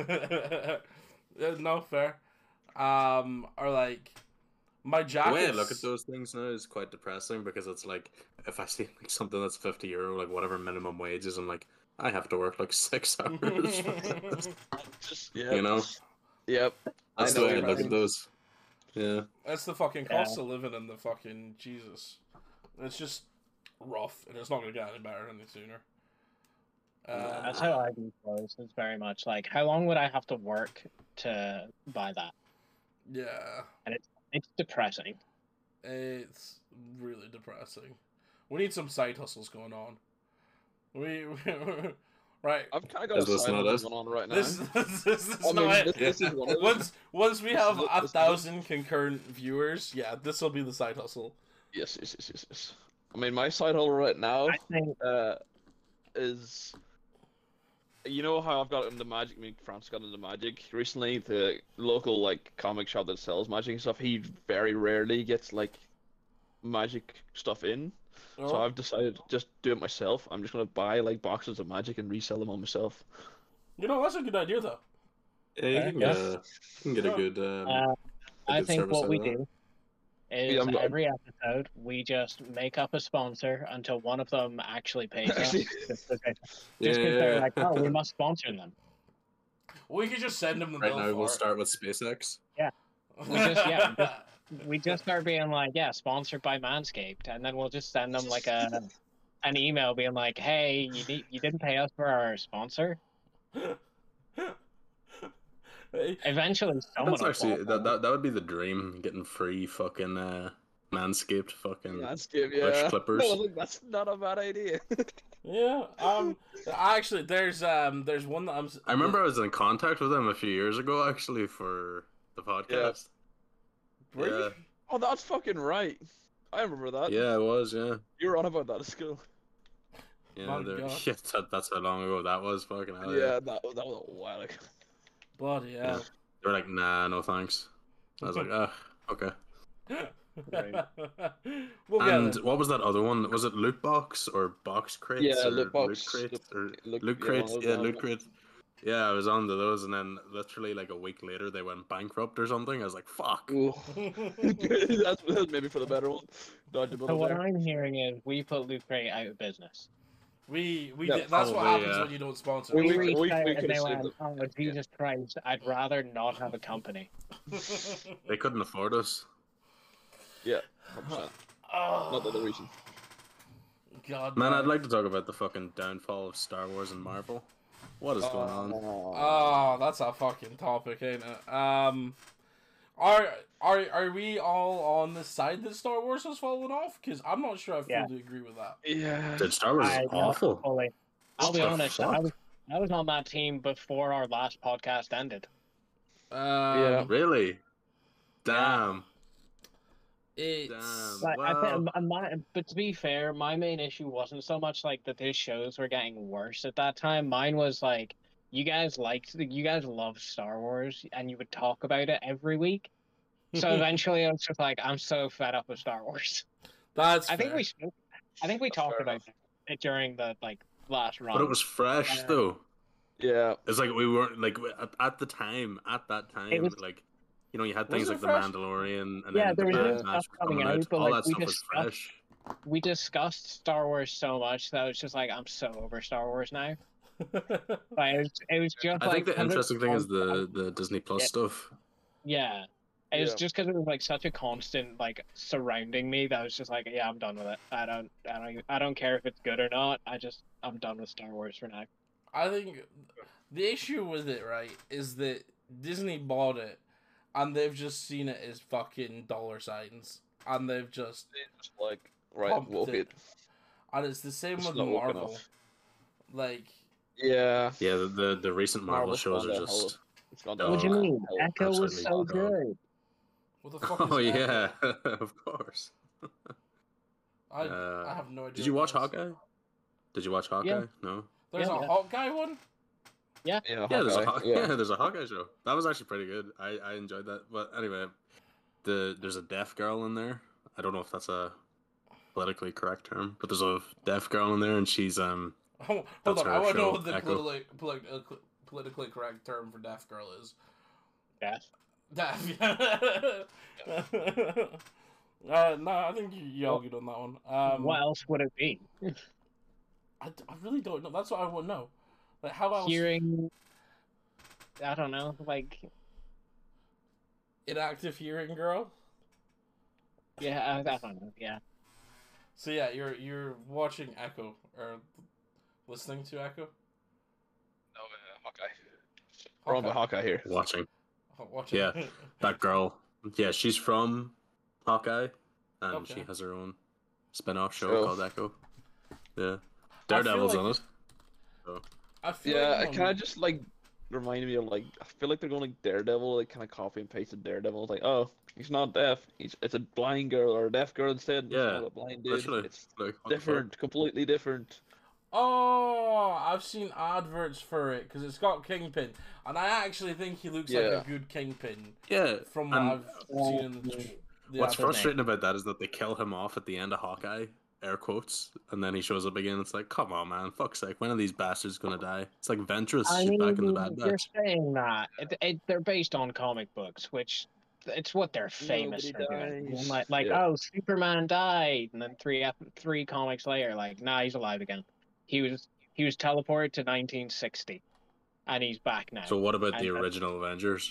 No, fair. Or like my The jacket. way I look at those things now is quite depressing because it's like if I see like something that's €50, like whatever minimum wage is, I'm like, I have to work like 6 hours. Yeah. You know, Yep. that's I the know way I what look you at those. Yeah. That's the fucking cost of living in the fucking Jesus. It's just rough, and it's not gonna get any better any sooner. That's how I do clothes. It's very much like, how long would I have to work to buy that? Yeah, And it's depressing. it's really depressing. We need some side hustles going on. We right. I've kind of got Is a this side not hustle us? going on right now. This is I mean, not it. this is one of them. Once we This have is it, this is it. 1,000 concurrent viewers, yeah, this will be the side hustle. Yes. I mean, my side hustle right now I think is, you know how I've got into Magic. I mean, France got into Magic recently. The local like comic shop that sells Magic and stuff. He very rarely gets like Magic stuff in. So Oh. I've decided to just do it myself. I'm just gonna buy like boxes of Magic and resell them on myself. You know, that's a good idea though. Yeah, you can get Yeah. a, you can get a good. A I good think service what out we of that. do is Yeah, I'm- every episode we just make up a sponsor until one of them actually pays us. Actually- Just because Yeah, they're yeah. like, oh, we must sponsor them. We could just send them the Right bill now, for we'll it. start with SpaceX. We just start being like, yeah, sponsored by Manscaped, and then we'll just send them like an email being like, hey, you didn't pay us for our sponsor. Eventually, someone That's will actually fall for it. that would be the dream, getting free fucking Manscaped fucking Landscape, bush yeah. clippers. I was like, that's not a bad idea. Yeah. Actually, there's one that I remember I was in contact with them a few years ago actually for the podcast. Were you? Yeah, Oh, that's fucking right. I remember that. yeah, it was. Yeah, You were on about that at school. yeah. My they're- God. yeah, that's how long ago that was. Fucking hell, Yeah, that was a while ago. Bloody hell. They were like, nah, no thanks. I was like, okay. We'll get And it. what was that other one? Was it Loot Box or Box Crates? Yeah, or Loot Box. Crate or Loot- Loot yeah, Crates? one of Yeah, those, Loot Crate. Yeah, I was on to those, and then literally like a week later they went bankrupt or something. I was like, fuck. Ooh. that's maybe for the better one. Dodge a So bullet what there. I'm hearing is we put Loot Crate out of business. We Yeah, did, that's what probably, happens yeah. when you don't sponsor. We- We we- reached we out could've and they saved went, them. oh, Jesus Christ, I'd rather not have a company. They couldn't afford us. Yeah, 100%. Not the other reason. God, Man, man. I'd like to talk about the fucking downfall of Star Wars and Marvel. What is going on? Oh, that's a fucking topic, ain't it? Are we all on the side that Star Wars has fallen off? Because I'm not sure I fully Yeah. agree with that. Yeah. Dude, Star Wars is I awful. fully. I'll What be the honest, fuck? I was on that team before our last podcast ended. Yeah. Really? Damn. It's Damn. Like, Well, but to be fair, my main issue wasn't so much like that these shows were getting worse at that time. Mine was like, you guys loved Star Wars, and you would talk about it every week. So eventually, I was just like, I'm so fed up with Star Wars. that's I think fair. I think we That's talked fair about it during the last run. but it was fresh Uh, though. Yeah. It's like we weren't like at the time. At that time, was- like you know, you had Was things it like the fresh? Mandalorian, and Yeah, then the there was Bad new Batch stuff coming coming out. out, but, All like, that we stuff was discussed- fresh. We discussed Star Wars so much that I was just like, I'm so over Star Wars now. Like, it was just I think the 'cause it was interesting thing is constant- the Disney Plus Yeah. stuff. Yeah. It was Yeah. just because it was like such a constant like surrounding me that I was just like, yeah, I'm done with it. I don't care if it's good or not. I'm done with Star Wars for now. I think the issue with it, right, is that Disney bought it, and they've just seen it as fucking dollar signs, and they've just, It's like, right, Pumped woke it. it. and it's the same It's with not woke Marvel. enough. Like, Yeah. Yeah, the recent Marvel Marvel's shows gone are to hell. just. It's gone Oh, What do you mean? hell. Echo was absolutely so dog. good. what the fuck is Oh Echo? yeah, of course. I have no idea. Did you what watch that is. Hawkeye? Did you watch Hawkeye? Yeah. No. There's Yeah, a yeah. Hawkeye one? Yeah, Yeah, there's a Hawkeye. yeah, there's a Hawkeye show. That was actually pretty good. I enjoyed that. But anyway, there's a deaf girl in there. I don't know if that's a politically correct term, but there's a deaf girl in there, and she's Hold That's on, her I want to know show, what the Echo. politically correct term for deaf girl is. Death. Deaf. No, I think you argued on that one. What else would it be? I really don't know. That's what I want to know. Like, how else? Hearing. I don't know. Like, Inactive hearing girl. yeah, I don't know. Yeah. So yeah, you're watching Echo or listening to Echo. No, Hawkeye. We're on about Hawkeye here. watching Watching. Yeah. that girl. Yeah, she's from Hawkeye, and Okay. she has her own spin-off show Show. called Echo. Yeah, I feel Daredevil's like- on it. I feel Yeah, like it kind of just like reminded me of like I feel like they're going like Daredevil, like kind of copy and pasted Daredevil. It's like, oh, he's not deaf. It's a blind girl or a deaf girl instead. It's Yeah, not a blind dude. literally. It's Like, what the fuck? different, completely different. Oh, I've seen adverts for it because it's got Kingpin, and I actually think he looks like Yeah. a good Kingpin Yeah, from what and I've seen in the what's advert. frustrating about that is that they kill him off at the end of Hawkeye, air quotes, and then he shows up again. It's like, come on, man, fuck's sake, when are these bastards gonna die? It's like Ventress, I she's mean, back in the Bad you're Batch. saying that they're based on comic books, which it's what they're famous Nobody for doing. dies. Like, Yeah. oh, Superman died, and then three comics later, like, nah, he's alive again. He was teleported to 1960, and he's back now. So what about the And- original Avengers?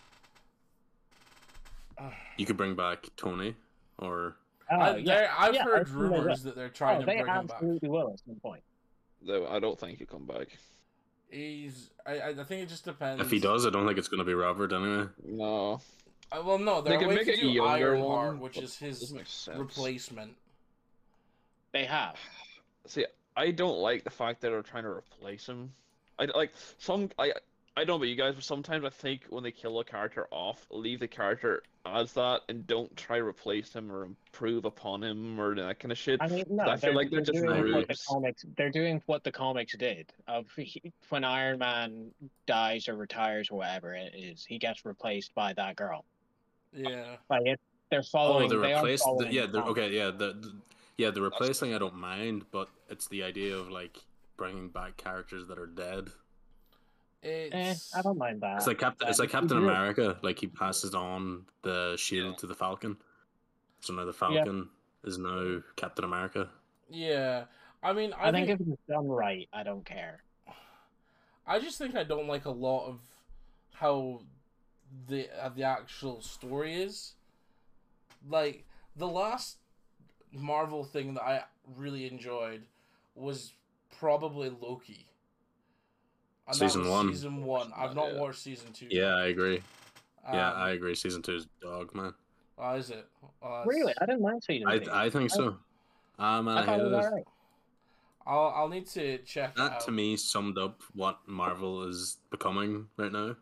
You could bring back Tony, or Oh, yeah. I've Yeah, heard I've seen it, rumors that they're trying to they bring him back. absolutely will at some point. Though I don't think he'll come back. I think it just depends. if he does, I don't think it's gonna be Robert anyway. No, Well, no, They they're could waiting make to a do younger Ironheart, one, which but is his doesn't make sense. replacement. They have. See, I don't like the fact that they're trying to replace him. I like some. I don't know about you guys, but sometimes I think when they kill a character off, leave the character as that and don't try to replace him or improve upon him or that kind of shit. I mean, no, I feel like they're just doing what the rubes. comics. They're doing what the comics did. When Iron Man dies or retires or whatever it is, he gets replaced by that girl. Yeah. Like they're following. Oh, they are replaced. following Yeah, the they're comics. okay. Yeah, the replacing I don't mind, but it's the idea of like bringing back characters that are dead. It's I don't mind that. It's like Captain. It's like It's Captain good. America. Like he passes on the shield to the Falcon, so now the Falcon is now Captain America. yeah. I mean, I think if it's done right, I don't care. I just think I don't like a lot of how the actual story is. Like the last Marvel thing that I really enjoyed was probably Loki. And that Season was 1. Season 1. I've not Yeah. watched season 2. Yeah, I agree. Yeah, Um, I agree. Season 2 is dog, man. Oh, is it? Oh, that's- Really, I didn't mind season two. I think so. Man, I I thought it hated was it. alright. I'll need to check it That out. to me summed up what Marvel is becoming right now.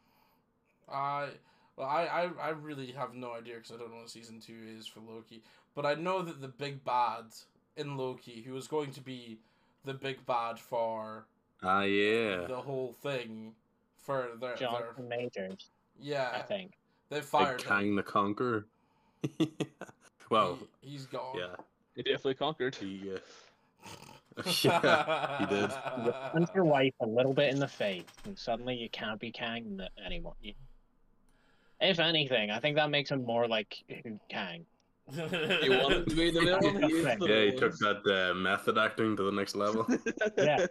I really have no idea because I don't know what season 2 is for Loki. But I know that the big bad in Loki, who was going to be the big bad for Ah, yeah. the whole thing, for their Jonathan Majors, I yeah, think. they Big fired him. Kang the Conqueror. Well, He's gone. yeah. He definitely conquered. He, Yeah, he did. You punch your wife a little bit in the face, and suddenly you can't be Kang anymore. If anything, I think that makes him more like Kang. You want him to be the villain? He is the Yeah, he villain. took that method acting to the next level. Yeah.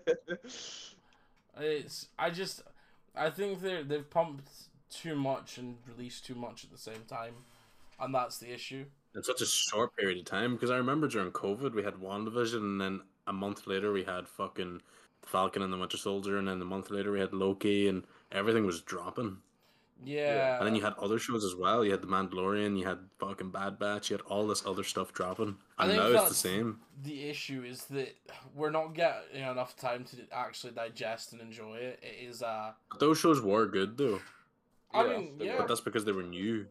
I think they've pumped too much and released too much at the same time, and that's the issue. In such a short period of time, because I remember during COVID we had WandaVision, and then a month later we had fucking Falcon and the Winter Soldier, and then a month later we had Loki, and everything was dropping. Yeah. And then you had other shows as well. You had The Mandalorian, you had fucking Bad Batch, you had all this other stuff dropping. I And think now it's the that's same. The issue is that we're not getting enough time to actually digest and enjoy it. It is But those shows were good though. I Yeah, mean, they yeah, But that's because they were new.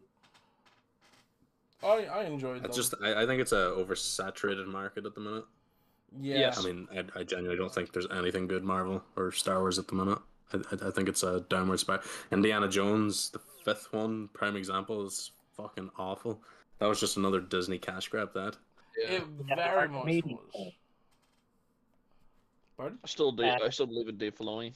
I enjoyed them. It's just I think it's a oversaturated market at the minute. Yeah. Yes. I mean, I genuinely don't think there's anything good Marvel or Star Wars at the minute. I think it's a downward spiral. Indiana Jones, the fifth one, prime example, is fucking awful. That was just another Disney cash grab. That. Yeah. It Yeah, very but much maybe- was. Pardon? I still believe in Dave Filoni.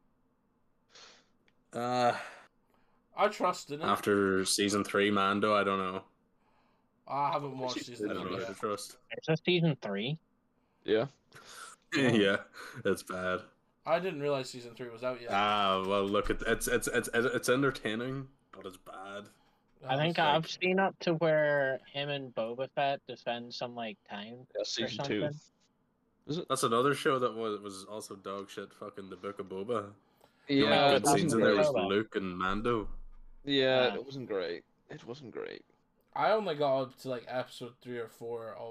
I trust in it. After season 3, Mando, I don't know. I haven't watched I season don't know 3 who yet. to trust. Is this season 3? Yeah. Yeah, it's bad. I didn't realize season 3 was out yet. Well, look, it's entertaining, but it's bad. I think like- I've seen up to where him and Boba Fett defend some like town Yeah, or season 2. something. Is it? That's another show that was also dog shit. Fucking The Book of Boba. The Yeah, only it good wasn't scenes in there was great. Luke and Mando. yeah, Yeah. it wasn't great. It wasn't great. I only got up to like episode 3 or 4 of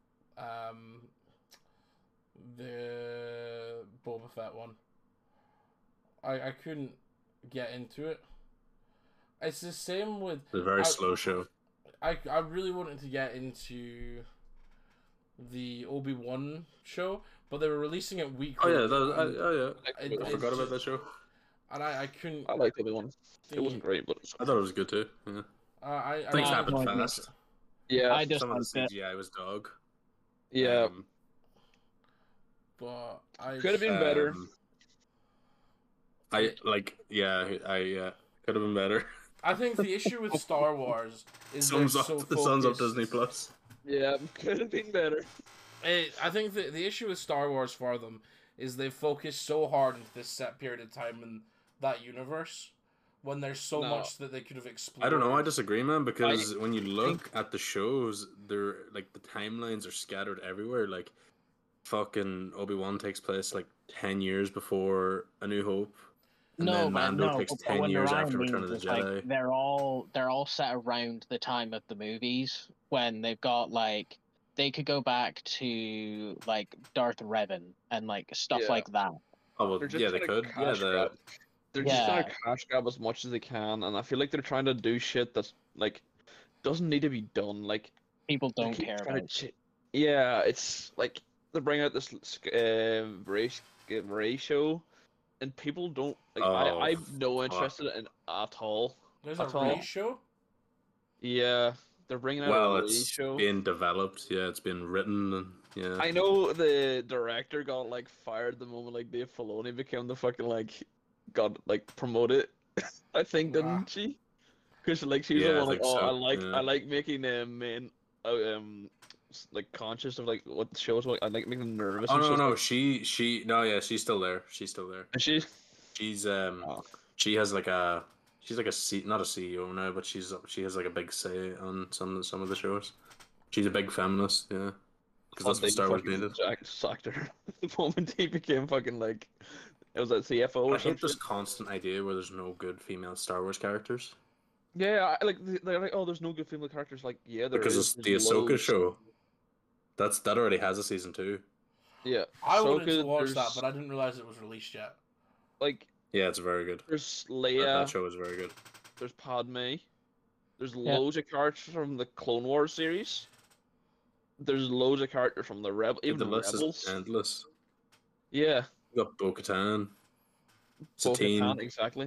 the Boba Fett one. I couldn't get into it. It's the same with It's a very I- slow show. I really wanted to get into the Obi-Wan show, but they were releasing it weekly. Oh yeah, and, I It- forgot it's about that show. and I couldn't. I liked the other one. It think- wasn't great, but I thought it was good too. Yeah. Things I- happen I- fast. yeah, I just Some of the liked it. CGI was dog. yeah. But I Could have been better. I could have been better. I think the issue with Star Wars is Sums they're up, so sums up focused- Disney Plus. Yeah, could have been better. I think the issue with Star Wars for them is they focus so hard into this set period of time in that universe when there's so No. much that they could have explored. I don't know. I disagree, man. Because when you look at the shows, they're like the timelines are scattered everywhere. Like, fucking Obi-Wan takes place like 10 years before A New Hope, and No, then man, Mando no. takes but 10 what years Narayan after Return of the means is, like, Jedi. they're all set around the time of the movies when they've got like they could go back to like Darth Revan and like stuff Yeah. like that. Oh well, They're just yeah, they trying could. to Yeah, cash grab. They're just trying to Yeah. cash grab as much as they can, and I feel like they're trying to do shit that's like doesn't need to be done. Like People they don't keep care trying about. to yeah, it's like they bring out this Ray show, and people don't. Like, Oh, I've no fuck. interest in it at all. There's a At all. Ray show. Yeah, they're bringing out well, a Ray it's show. being developed. Yeah, it's been written. And, yeah. I know the director got like fired the moment like Dave Filoni became the fucking like got like promoted. I think Ah. didn't she? Because like she was Yeah, the I one like, think oh, so, yeah. I like making men like conscious of like what the show is like. I like making them nervous. Oh and no, shit. no, yeah, she's still there. She's still there. And she She's Oh. she has like not a CEO now, but she has like a big say on some of the shows. She's a big feminist, yeah. Because that's what Star Wars needed. Jack sacked her the moment he became fucking like it was that CFO or I hate something. this constant idea where there's no good female Star Wars characters. Yeah, they're like, oh, there's no good female characters. Like, yeah, there Because is. it's the There's Ahsoka loads. show. That already has a season 2. Yeah, I wanted to Ahsoka, watch that, there's, but I didn't realize it was released yet. like, Yeah, it's very good. there's That Leia, show is very good. there's Padme, there's Yeah. loads of characters from the Clone Wars series. There's loads of characters from the Rebel, even the list Rebels. is endless. Yeah, You got Bo-Katan, Bo-Katan, Satine. exactly.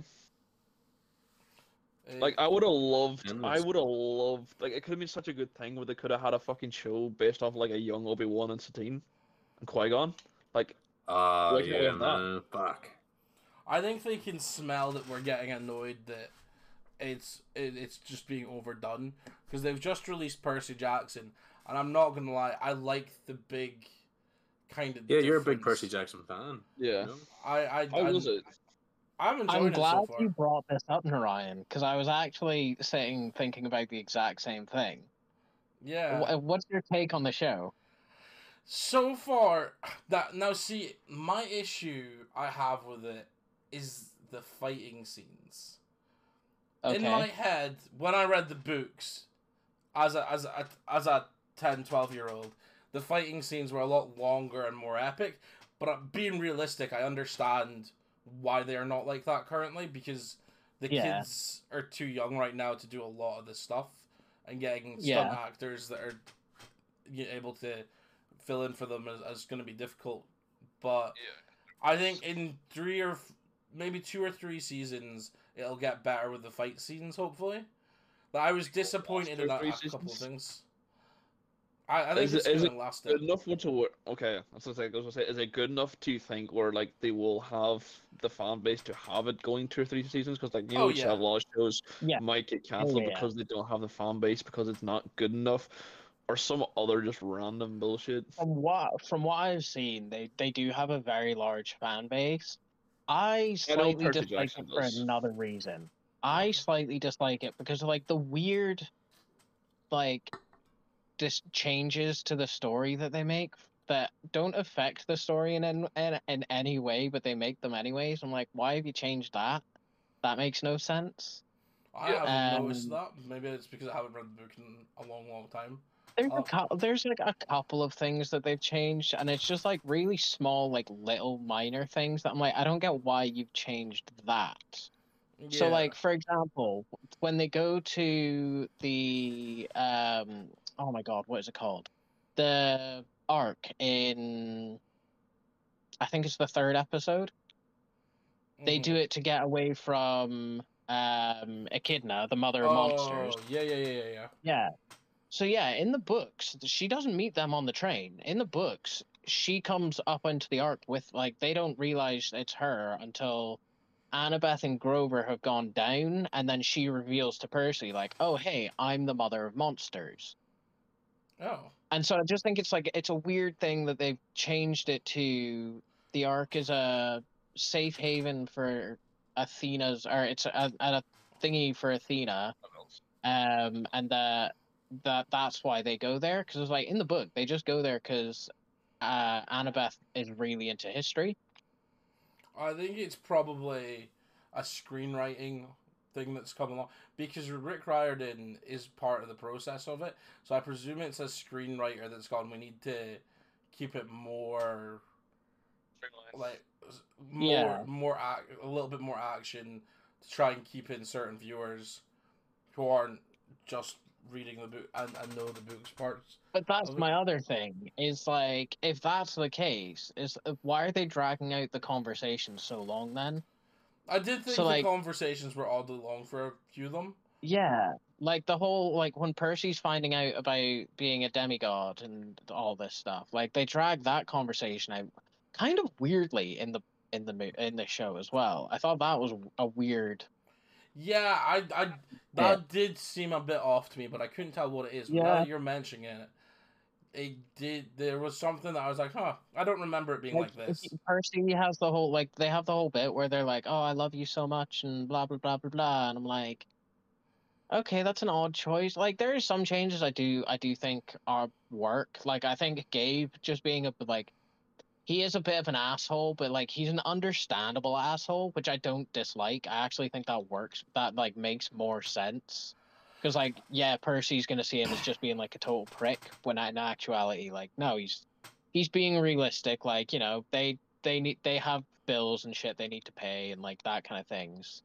Uh, Like, I would have loved. I Endless. would have loved. Like, it could have been such a good thing where they could have had a fucking show based off like a young Obi-Wan and Satine and Qui-Gon. Like, Oh why can't we yeah, have that? man. Fuck. I think they can smell that we're getting annoyed that it's just being overdone because they've just released Percy Jackson, and I'm not gonna lie, I like the big kind of Yeah, you're a big difference. Percy Jackson fan. Yeah. You know? How was it? I'm I'm enjoying it glad so far. you brought this up, Narayan, because I was actually sitting thinking about the exact same thing. Yeah. What's your take on the show? So far, that now see my issue I have with it is the fighting scenes. Okay. In my head, when I read the books, as a 10, 12-year-old, the fighting scenes were a lot longer and more epic. But being realistic, I understand why they are not like that currently because the Yeah. kids are too young right now to do a lot of this stuff, and getting stunt Yeah. actors that are able to fill in for them is going to be difficult. But I think in maybe 2 or 3 seasons, it'll get better with the fight scenes, hopefully. But I was disappointed in a 3 couple of seasons? things. I think Is it's it going to last good it. enough to work? Okay, that's what I was gonna say. Is it good enough to think where like they will have the fan base to have it going 2 or 3 seasons? Because like Oh, we just yeah. have a lot of shows Yeah. might get cancelled yeah. because they don't have the fan base because it's not good enough, or some other just random bullshit. From what I've seen, they do have a very large fan base. I I know slightly Percy dislike Jackson it for does. another reason. I slightly dislike it because of like the weird like just changes to the story that they make that don't affect the story in any way, but they make them anyways. I'm like, why have you changed that? That makes no sense. I haven't noticed Um, that. Maybe it's because I haven't read the book in a long, long time. there's like a couple of things that they've changed, and it's just like really small, like little minor things that I'm like, I don't get why you've changed that. So, Yeah. like, for example, when they go to the oh my God, what is it called? The arc in, I think it's the third episode. They do it to get away from Echidna, the mother of monsters. Yeah. Yeah. So yeah, in the books, she doesn't meet them on the train. In the books, she comes up into the arc with like they don't realize it's her until Annabeth and Grover have gone down, and then she reveals to Percy, like, oh, hey, I'm the mother of monsters. Oh. And so I just think it's like, it's a weird thing that they've changed it to the Ark is a safe haven for Athena's, or it's a thingy for Athena. And that's why they go there. Because it's like in the book, they just go there because Annabeth is really into history. I think it's probably a screenwriting thing that's come along because Rick Riordan is part of the process of it. So I presume it's a screenwriter that's gone. We need to keep it more like a little bit more action to try and keep in certain viewers who aren't just reading the book and know the book's parts. But that's my other thing, is like, if that's the case, is why are they dragging out the conversation so long then? I did think the conversations were oddly long for a few of them. Yeah, like the whole, like when Percy's finding out about being a demigod and all this stuff, like they drag that conversation out kind of weirdly in the show as well. I thought that was a weird. Yeah, that did seem a bit off to me, but I couldn't tell what it is. But now that you're mentioning it, there was something that I was like, huh, I don't remember it being like this. Percy has the whole, like, they have the whole bit where they're like, oh, I love you so much and blah blah blah blah blah, and I'm like, okay, that's an odd choice. Like, there are some changes I do think are work. Like, I think Gabe just being he is a bit of an asshole, but like he's an understandable asshole, which I don't dislike. I actually think that works. That like makes more sense. Because like, yeah, Percy's gonna see him as just being like a total prick, when in actuality, like, no, he's being realistic. Like, you know, they have bills and shit they need to pay and like that kind of things.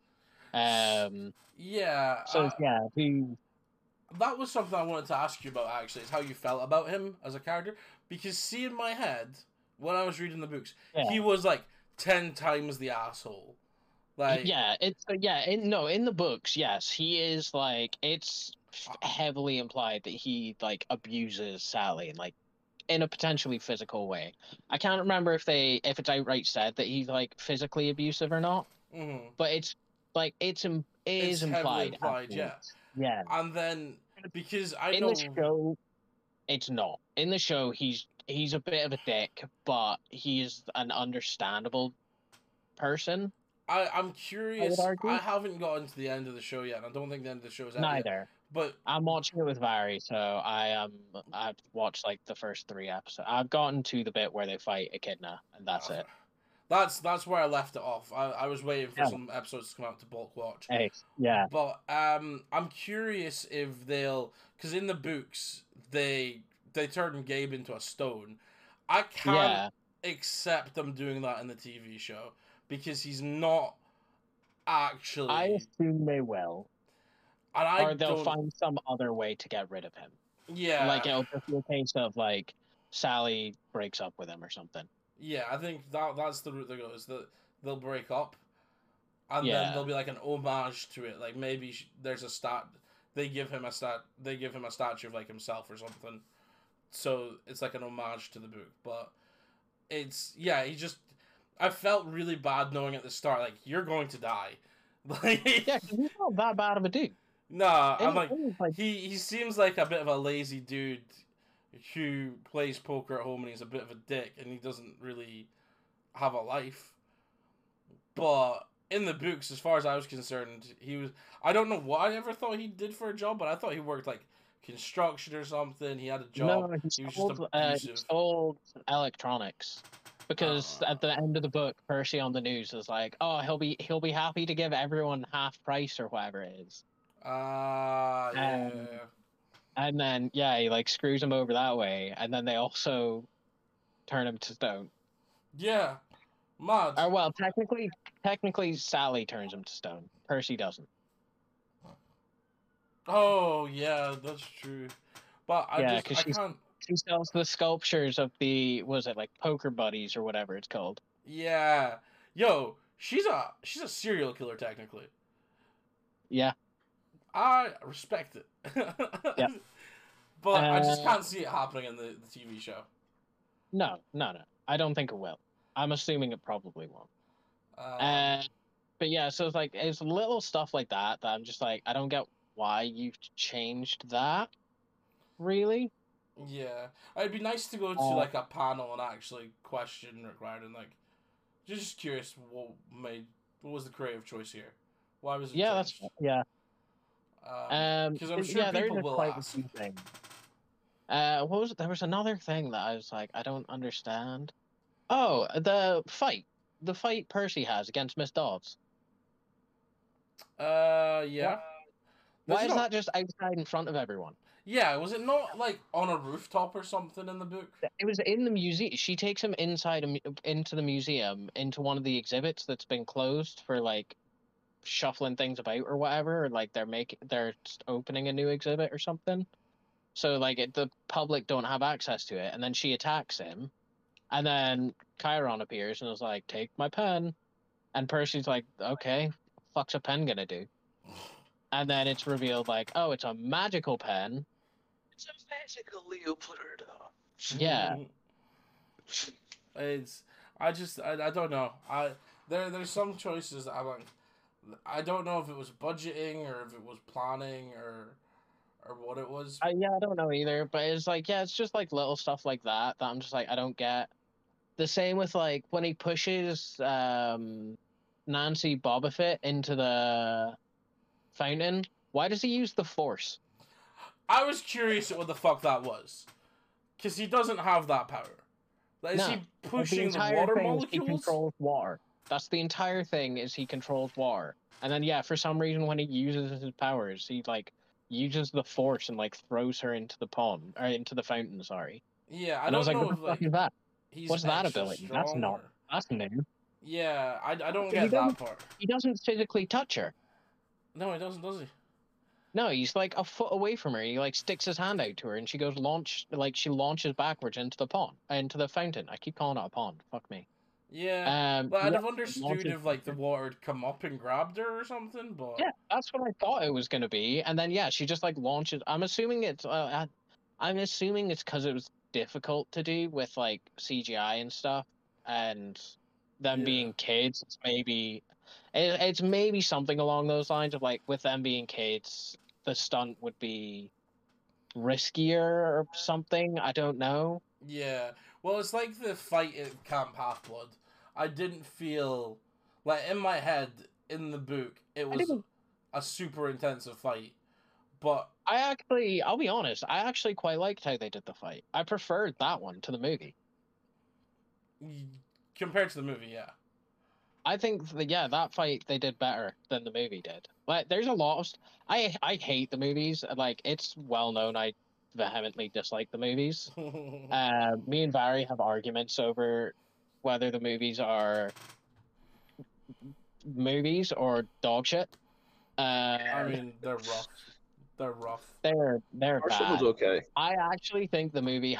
Yeah. So yeah, that was something I wanted to ask you about actually, is how you felt about him as a character. Because see, in my head, when I was reading the books, he was like 10 times the asshole. Like, yeah, it's in the books, yes, he is like, it's heavily implied that he like abuses Sally and like in a potentially physical way. I can't remember if it's outright said that he's like physically abusive or not, but it's like it is heavily implied. implied, yeah. Yeah. And then because in the show, it's not. In the show, he's a bit of a dick, but he is an understandable person. I'm curious. I haven't gotten to the end of the show yet. And I don't think the end of the show is out Neither. yet. But I'm watching it with Vary, so I've watched like the first 3 episodes. I've gotten to the bit where they fight Echidna, and that's it. That's where I left it off. I was waiting for some episodes to come out to bulk watch. Yeah. But I'm curious if they'll, because in the books they turn Gabe into a stone. I can't accept them doing that in the TV show because he's not actually. I assume they will. Or they'll find some other way to get rid of him. Yeah. Like it'll just be a case of like Sally breaks up with him or something. Yeah, I think that's the route they go, is that they'll break up, and then there'll be like an homage to it. Like maybe there's a they give him a statue of like himself or something. So it's like an homage to the book, but it's I felt really bad knowing at the start, like, you're going to die. Like, yeah, he's not that bad of a dude. Nah, I'm like he seems like a bit of a lazy dude who plays poker at home and he's a bit of a dick and he doesn't really have a life. But in the books, as far as I was concerned, I don't know what I ever thought he did for a job, but I thought he worked like construction or something. He had a job. No, he was just abusive. He sold electronics. Because at the end of the book, Percy on the news is like, "Oh, he'll be happy to give everyone half price or whatever it is." Yeah. And then he like screws him over that way, and then they also turn him to stone. Yeah, mad. Or well, technically, Sally turns him to stone. Percy doesn't. Oh yeah, that's true. But I can't. She sells the sculptures of was it like Poker Buddies or whatever it's called? Yeah. Yo, she's a serial killer technically. Yeah. I respect it. Yeah. But I just can't see it happening in the TV show. No. I don't think it will. I'm assuming it probably won't. But yeah, so it's little stuff like that I'm just like, I don't get why you've changed that. Really? Yeah, it'd be nice to go to like a panel and actually question regarding like, just curious what was the creative choice here? Why was it? Changed? Because I'm sure people will ask. There was another thing that I was like, I don't understand. Oh, the fight Percy has against Miss Dodds. Yeah. Why is that just outside in front of everyone? Yeah, was it not like on a rooftop or something in the book? It was in the museum. She takes him inside into the museum, into one of the exhibits that's been closed for like shuffling things about or whatever, or like they're opening a new exhibit or something. So like the public don't have access to it, and then she attacks him, and then Chiron appears and is like, "Take my pen," and Percy's like, "Okay, fuck's a pen gonna do?" And then it's revealed like, oh, it's a magical pen. It's a magical Leopoldo. Yeah. I don't know. There's some choices that I'm like, I don't know if it was budgeting or if it was planning or what it was. I don't know either. But it's like, it's just like little stuff like that I'm just like, I don't get. The same with like when he pushes Nancy Bobofit into the fountain. Why does he use the Force? I was curious at what the fuck that was, because he doesn't have that power. Like, is he pushing the water molecules? He controls water. That's the entire thing. Is he controls water, and then for some reason when he uses his powers, he like uses the Force and like throws her into the pond or into the fountain. Sorry. Yeah, I was like, what the fuck is that? What's that ability? That's new. Yeah, I don't get that part. He doesn't physically touch her. No, he doesn't, does he? No, he's like a foot away from her. He like sticks his hand out to her, and she goes she launches backwards into the fountain. I keep calling it a pond. Fuck me. Yeah, but I'd have understood if like the water had come up and grabbed her or something. But yeah, that's what I thought it was gonna be. And then she just like launches. I'm assuming it's because it was difficult to do with like CGI and stuff, and them Yeah. being kids. It's maybe something along those lines of like with them being kids, the stunt would be riskier or something. I don't know. Yeah. Well, it's like the fight at Camp Half Blood. I didn't feel like in my head in the book it was a super intensive fight, but I'll be honest, I actually quite liked how they did the fight. I preferred that one to the movie. compared to the movie, yeah. I think that fight they did better than the movie did. Like, there's a lot of I hate the movies. Like, it's well known I vehemently dislike the movies. Me and Barry have arguments over whether the movies are movies or dog shit. I mean, they're rough. They're rough. They're First one was bad. okay. I actually think the movie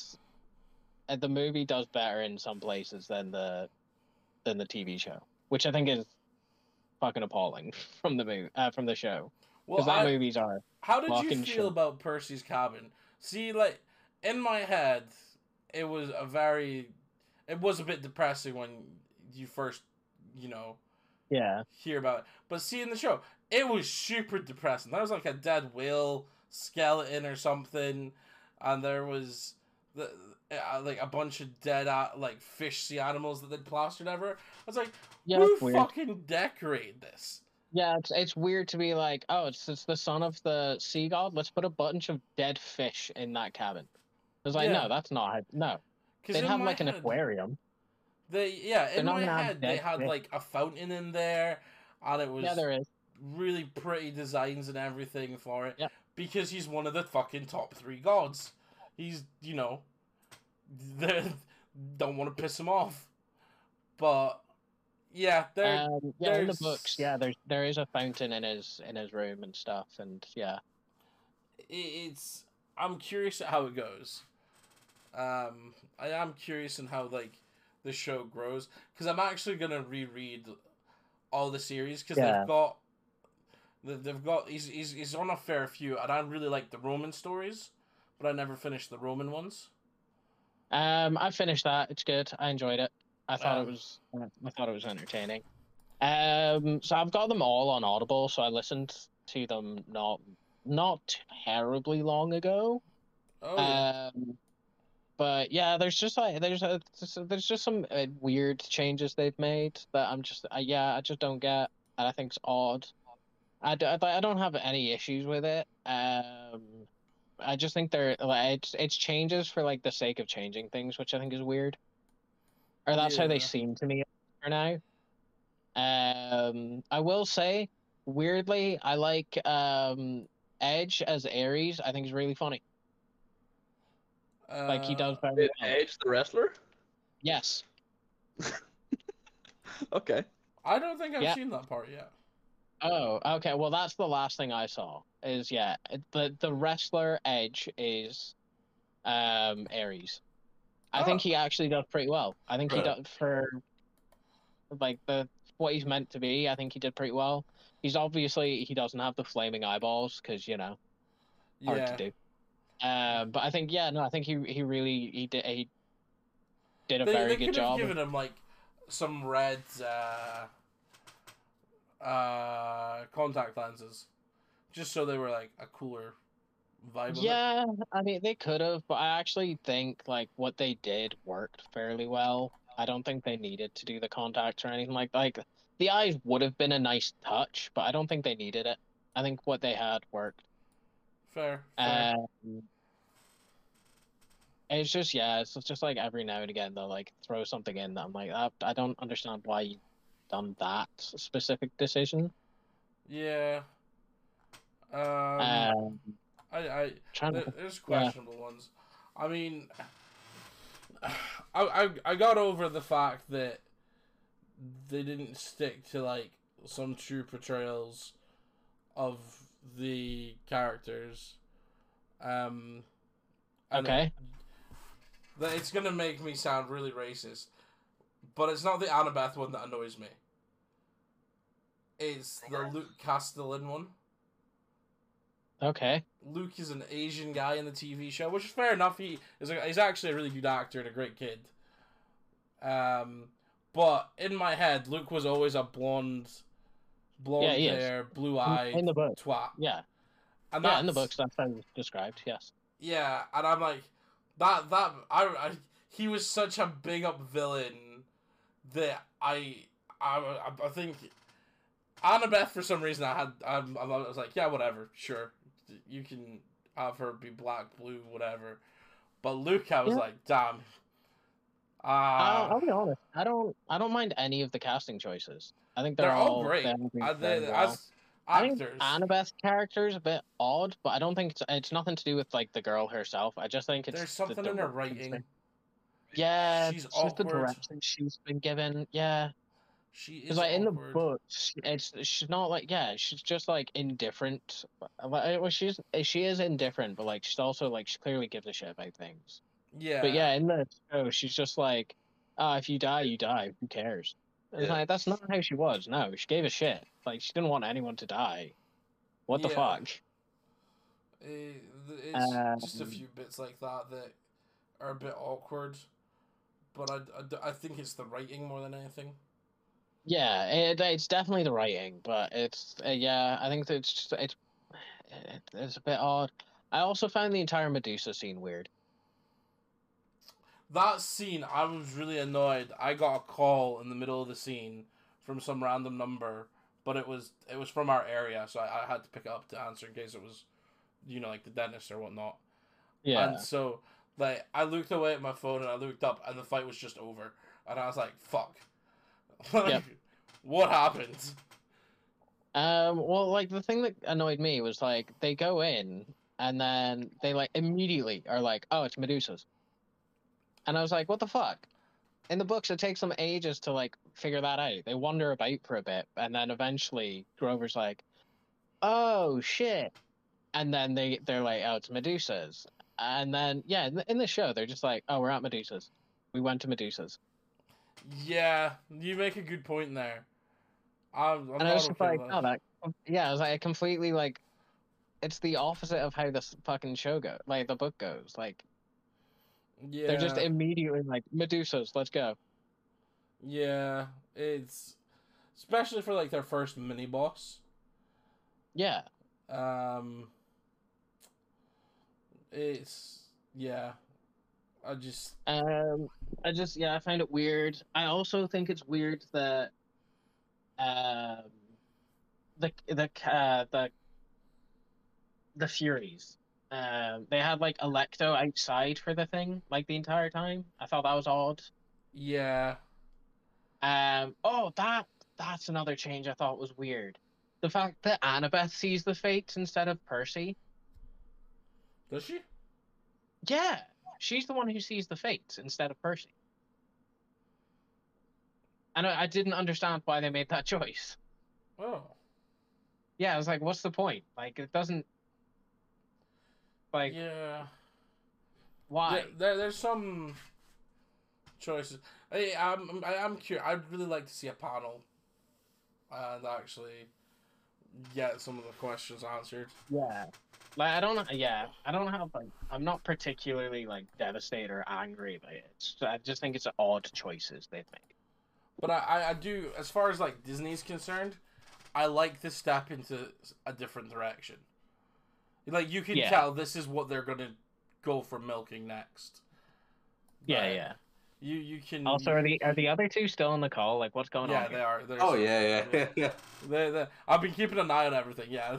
does better in some places than the TV show, which I think is fucking appalling from the show. Well, Because movies are. how did you fucking feel shit. about Percy's cabin? See, like in my head, it was a bit depressing when you first, Yeah. hear about it. But see, in the show, it was super depressing. There was like a dead whale skeleton or something, and there was like a bunch of dead like fish sea animals that they'd plastered everywhere. I was like, who fucking decorated this? Yeah, it's weird to be like, oh, it's the son of the sea god. Let's put a bunch of dead fish in that cabin. It's like, no, that's not no. They'd have like an aquarium. In my head they had like a fountain in there, and it was there is really pretty designs and everything for it. Yeah. Because he's one of the fucking top 3 gods. He's they don't want to piss him off, but yeah, in the books, there is a fountain in his room and stuff, and yeah, I'm curious at how it goes. I am curious in how like the show grows, because I'm actually gonna reread all the series, because they've got he's on a fair few, and I really like the Roman stories, but I never finished the Roman ones. I finished that. It's good. I enjoyed it. I thought it was entertaining. So I've got them all on Audible, so I listened to them not terribly long ago. Oh. Yeah. But yeah, there's just some weird changes they've made that I'm just I just don't get, and I think it's odd. I don't have any issues with it. I just think they're like it's changes for like the sake of changing things, which I think is weird. Or that's how they seem to me for now. I will say, weirdly, I like Edge as Ares. I think he's really funny. Like he does very well. Edge the wrestler? Yes. Okay. I don't think I've seen that part yet. Oh, okay. Well, that's the last thing I saw. Is the wrestler Edge is Ares. I think he actually does pretty well. I think he does for like what he's meant to be. I think he did pretty well. He doesn't have the flaming eyeballs because hard to do. But I think I think he really did a very good job. They could have given him like some red contact lenses, just so they were like a cooler vibe. Yeah, I mean they could have, but I actually think like what they did worked fairly well. I don't think they needed to do the contacts or anything like the eyes would have been a nice touch, but I don't think they needed it. I think what they had worked. Fair. It's just like every now and again they'll like throw something in that I'm like, I don't understand why you done that specific decision. Yeah. There's questionable ones. I mean, I got over the fact that they didn't stick to like some true portrayals of the characters. Okay. It's gonna make me sound really racist, but it's not the Annabeth one that annoys me. It's the Luke Castellan one. Okay. Luke is an Asian guy in the TV show, which is fair enough. He's actually a really good actor and a great kid. But in my head, Luke was always a blonde Yeah, he is. hair, blue-eyed In the book. twat. Yeah. And Yeah, in the books, that's how it's described. Yes. Yeah, and I'm like, he was such a big up villain that I think Annabeth, for some reason, I was like, yeah, whatever, sure, you can have her be black, blue, whatever. But Luke, I was like, damn. I'll be honest. I don't mind any of the casting choices. I think they're all great. I think Annabeth's character is a bit odd, but I don't think it's nothing to do with like the girl herself. I just think there's something in her writing. Yeah, she's it's just the awkward. direction she's been given. Yeah, she is because like awkward. in the books, she's not like she's just like indifferent. Well, she is indifferent, but like she's also like she clearly gives a shit about things. Yeah. But yeah, in the show, she's just like, if you die, you die. Who cares? It's like that's not how she was. No, she gave a shit. Like she didn't want anyone to die. What the fuck? It's just a few bits like that are a bit awkward, but I think it's the writing more than anything. Yeah, it's definitely the writing, but it's I think it's a bit odd. I also found the entire Medusa scene weird. That scene, I was really annoyed. I got a call in the middle of the scene from some random number, but it was from our area, so I had to pick it up to answer in case it was, like the dentist or whatnot. Yeah. And so, like, I looked away at my phone and I looked up, and the fight was just over, and I was like, "Fuck." Yep. What happened? Well, like the thing that annoyed me was like they go in and then they like immediately are like, "Oh, it's Medusas," and I was like, "What the fuck?" In the books, it takes them ages to like figure that out. They wander about for a bit, and then eventually Grover's like, "Oh shit," and then they're like, "Oh, it's Medusas," and then in the show they're just like, "Oh, we're at Medusas. We went to Medusas." Yeah, you make a good point there. I'm and I was just like, "Oh, that." Yeah, I was like, completely like, it's the opposite of how this fucking show goes, like the book goes, like. Yeah. They're just immediately like, Medusas, let's go. Yeah, it's especially for like their first mini boss. Yeah. It's I find it weird. I also think it's weird that the Furies. They had like Electo outside for the thing, like the entire time. I thought that was odd. Yeah. That's another change I thought was weird. The fact that Annabeth sees the fates instead of Percy. Does she? Yeah, she's the one who sees the fates instead of Percy. And I didn't understand why they made that choice. Oh. Yeah, I was like, what's the point? Like, it doesn't. Like, yeah. Why? There's some choices. I'm curious. I'd really like to see a panel and actually get some of the questions answered. Yeah. Like, I don't have, like, I'm not particularly, like, devastated or angry by it. I just think it's odd choices they've made. But I do, as far as, like, Disney's concerned, I like to step into a different direction. Like, you can tell this is what they're going to go for milking next. Yeah. You can... Also, are the other two still on the call? Like, what's going on? Yeah, they are. Oh, yeah. I've been keeping an eye on everything, yeah.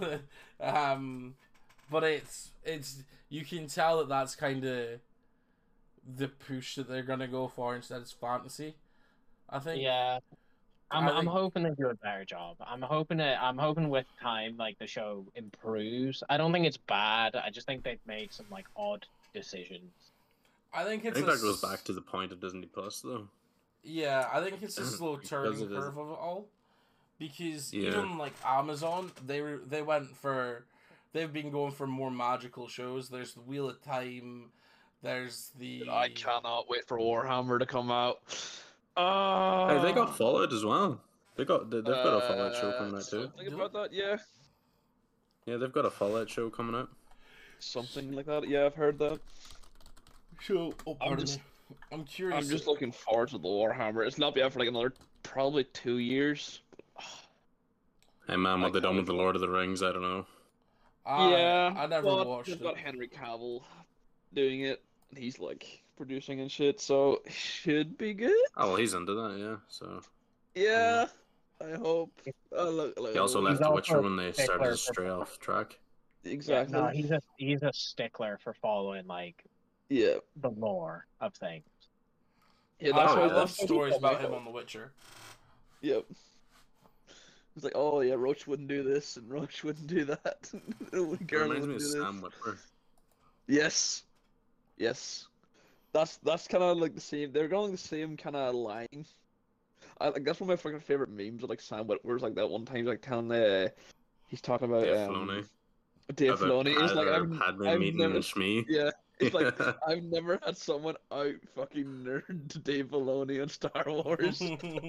But it's you can tell that that's kind of the push that they're going to go for instead of fantasy, I think. Yeah. I'm hoping they do a better job. I'm hoping with time, like, the show improves. I don't think it's bad. I just think they've made some, like, odd decisions. I think that goes back to the point of Disney Plus, though. Yeah, I think it's a slow turning curve of it all. Because even, like, Amazon, they've been going for more magical shows. There's the Wheel of Time. There's the... I cannot wait for Warhammer to come out. Hey, they got Fallout as well. They've got a Fallout show coming out too. Think about that, yeah. Yeah, they've got a Fallout show coming out. Something like that. Yeah, I've heard that. So, oh, pardon just- me. I'm curious. I'm just looking forward to the Warhammer. It's not be out for like another probably 2 years. Hey man, I what they done can't with the wait. Lord of the Rings, I don't know. I never but watched they've it. got Henry Cavill doing it. And he's like producing and shit, so it should be good. Oh, well, he's into that, yeah. So Yeah, I hope. he also He's left The Witcher also when they stickler started to for- stray off track. Yeah, Exactly. no, he's a stickler for following like Yeah. the lore of things. Yeah, I, that's Oh, why I yeah. love that's why he stories told me about him how- on The Witcher. Yep. It's like, oh yeah, Roach wouldn't do this and Roach wouldn't do that. It Girl reminds me wouldn't of do this. Sam Witwer. Yes. Yes. That's kind of like the same. They're going the same kind of line. I like that's one of my fucking favorite memes of like Sam Witwer's like that one time he's like telling he's talking about Dave Filoni. Dave About Filoni. He's like Padme I've meeting never Shmi. yeah. It's like I've never had someone out fucking nerd Dave Filoni on Star Wars.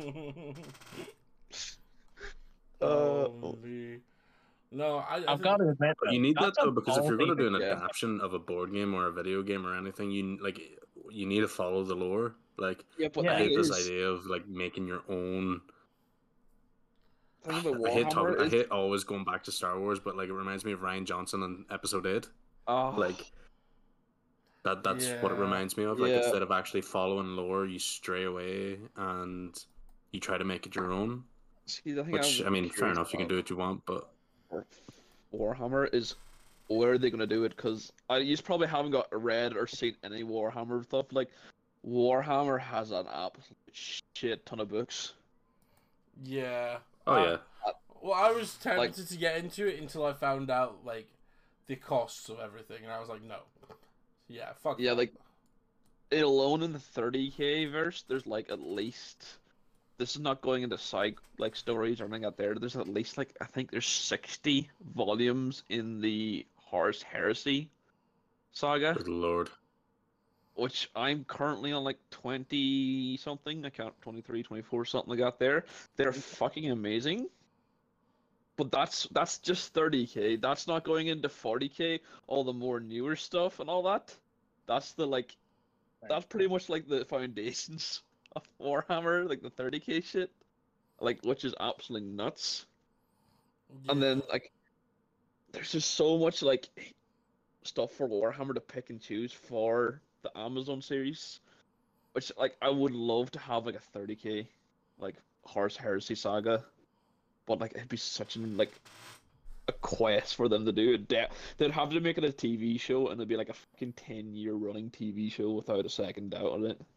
Me. No, I I've got to admit, But you need that that's a though, because if you're going to do an yeah. adaptation of a board game or a video game or anything, you need to follow the lore. Like Yeah, but Yeah. I the hate thing this is, idea of like making your own. thing about I hate Warhammer I is hate always going back to Star Wars, but like it reminds me of Ryan Johnson in Episode 8. oh, Like that's what it Yeah. reminds me of. Like Yeah. instead of actually following lore, you stray away and you try to make it your own. see, the thing Which I'm I mean, fair curious enough, you can about do what you want, but Warhammer is where are they gonna do it? Because you probably haven't got read or seen any Warhammer stuff. Like Warhammer has an absolute shit ton of books. yeah. oh yeah, Well, I was tempted Like- to get into it until I found out like the costs of everything, and I was like, no. Yeah, fuck. Yeah, that. like alone in the 30K verse, there's like at least. This is not going into side like stories or anything out there. There's at least like I think there's 60 volumes in the Horus Heresy saga, good lord. which I'm currently on like 20 something. I count 23, 24 something like that there. They're fucking amazing. But that's just 30K. That's not going into 40K, all the more newer stuff and all that. That's the like that's pretty much like the foundations of Warhammer, like the 30K shit. Like which is absolutely nuts. And Yeah. then like there's just so much like stuff for Warhammer to pick and choose for the Amazon series. Which like I would love to have like a 30K like Horus Heresy saga. But like it'd be such an like a quest for them to do it. They'd have to make it a TV show and it'd be like a fucking 10-year running TV show without a second doubt on it.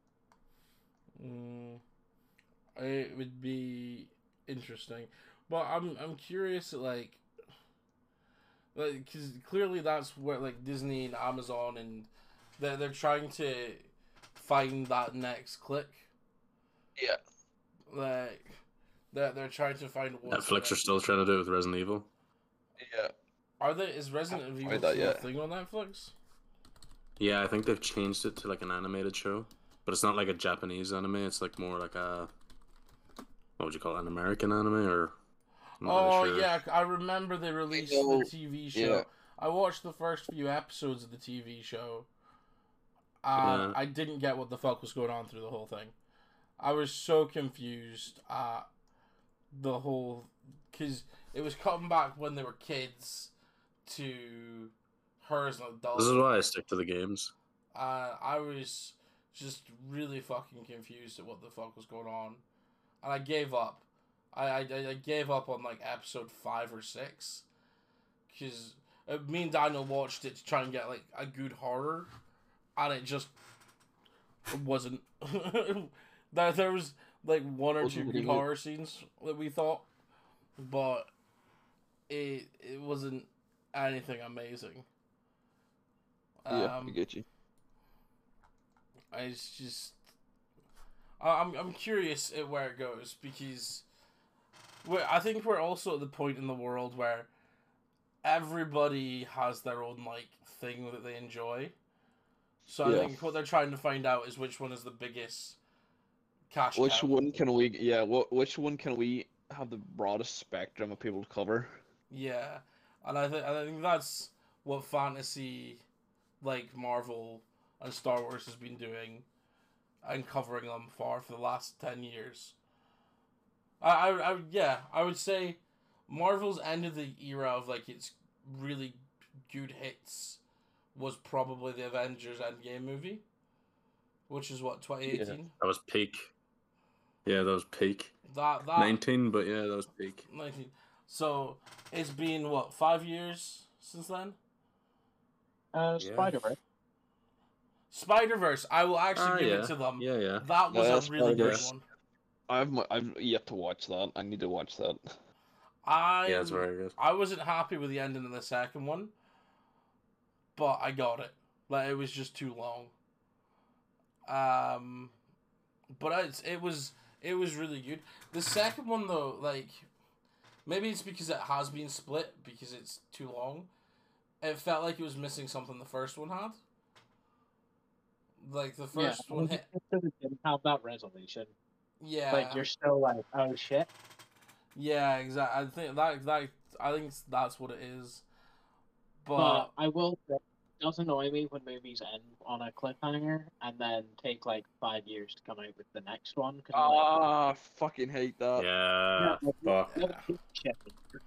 It would be interesting, but I'm curious, like, because clearly that's where like Disney and Amazon and they're trying to find that next click. Yeah. Like, they're trying to find what's Netflix are still trying to do it with Resident Evil. Yeah. Are they? Is Resident Evil tried that still a yet. thing on Netflix? Yeah, I think they've changed it to like an animated show, but it's not like a Japanese anime. It's like more like a what would you call it, an American anime or? I'm not Oh really sure. yeah, I remember they released know, the TV show. yeah. I watched the first few episodes of the TV show. And Yeah. I didn't get what the fuck was going on through the whole thing. I was so confused at the whole, because it was cutting back when they were kids to her as an adult. This is why I stick to the games. I was just really fucking confused at what the fuck was going on, and I gave up. I gave up on like episode 5 or 6, because me and Daniel watched it to try and get like a good horror, and it just wasn't. There was like one or two Wasn't good really good. horror scenes that we thought, but it wasn't anything amazing. Yeah, I get you. It's just I'm curious at where it goes, because I think we're also at the point in the world where everybody has their own like thing that they enjoy. So Yeah. I think what they're trying to find out is which one is the biggest cash Which cow. one can we? Yeah, which one can we have the broadest spectrum of people to cover? Yeah, And I think that's what fantasy, like Marvel and Star Wars, has been doing, and covering them for the last 10 years. I would say Marvel's end of the era of like its really good hits was probably the Avengers Endgame movie, which is what 2018. That was peak. Yeah, that was peak. That 19, but yeah, that was peak. 19. So it's been what 5 years since then. Spider-Verse. Spider-Verse, I will actually give it to them. Yeah, yeah. That was Yeah, a really good Spider-Verse. one. I've yet to watch that. I need to watch that. I Yeah, it's very good. I wasn't happy with the ending of the second one, but I got it. Like it was just too long. But it was really good. The second one though, like maybe it's because it has been split because it's too long. It felt like it was missing something the first one had. Like the first one hit. It didn't have that resolution. Yeah. Like you're still like, oh shit. Yeah, exactly. I think that's what it is. But I will say, it does annoy me when movies end on a cliffhanger and then take like 5 years to come out with the next one. I fucking hate that. Yeah, fuck. Shit.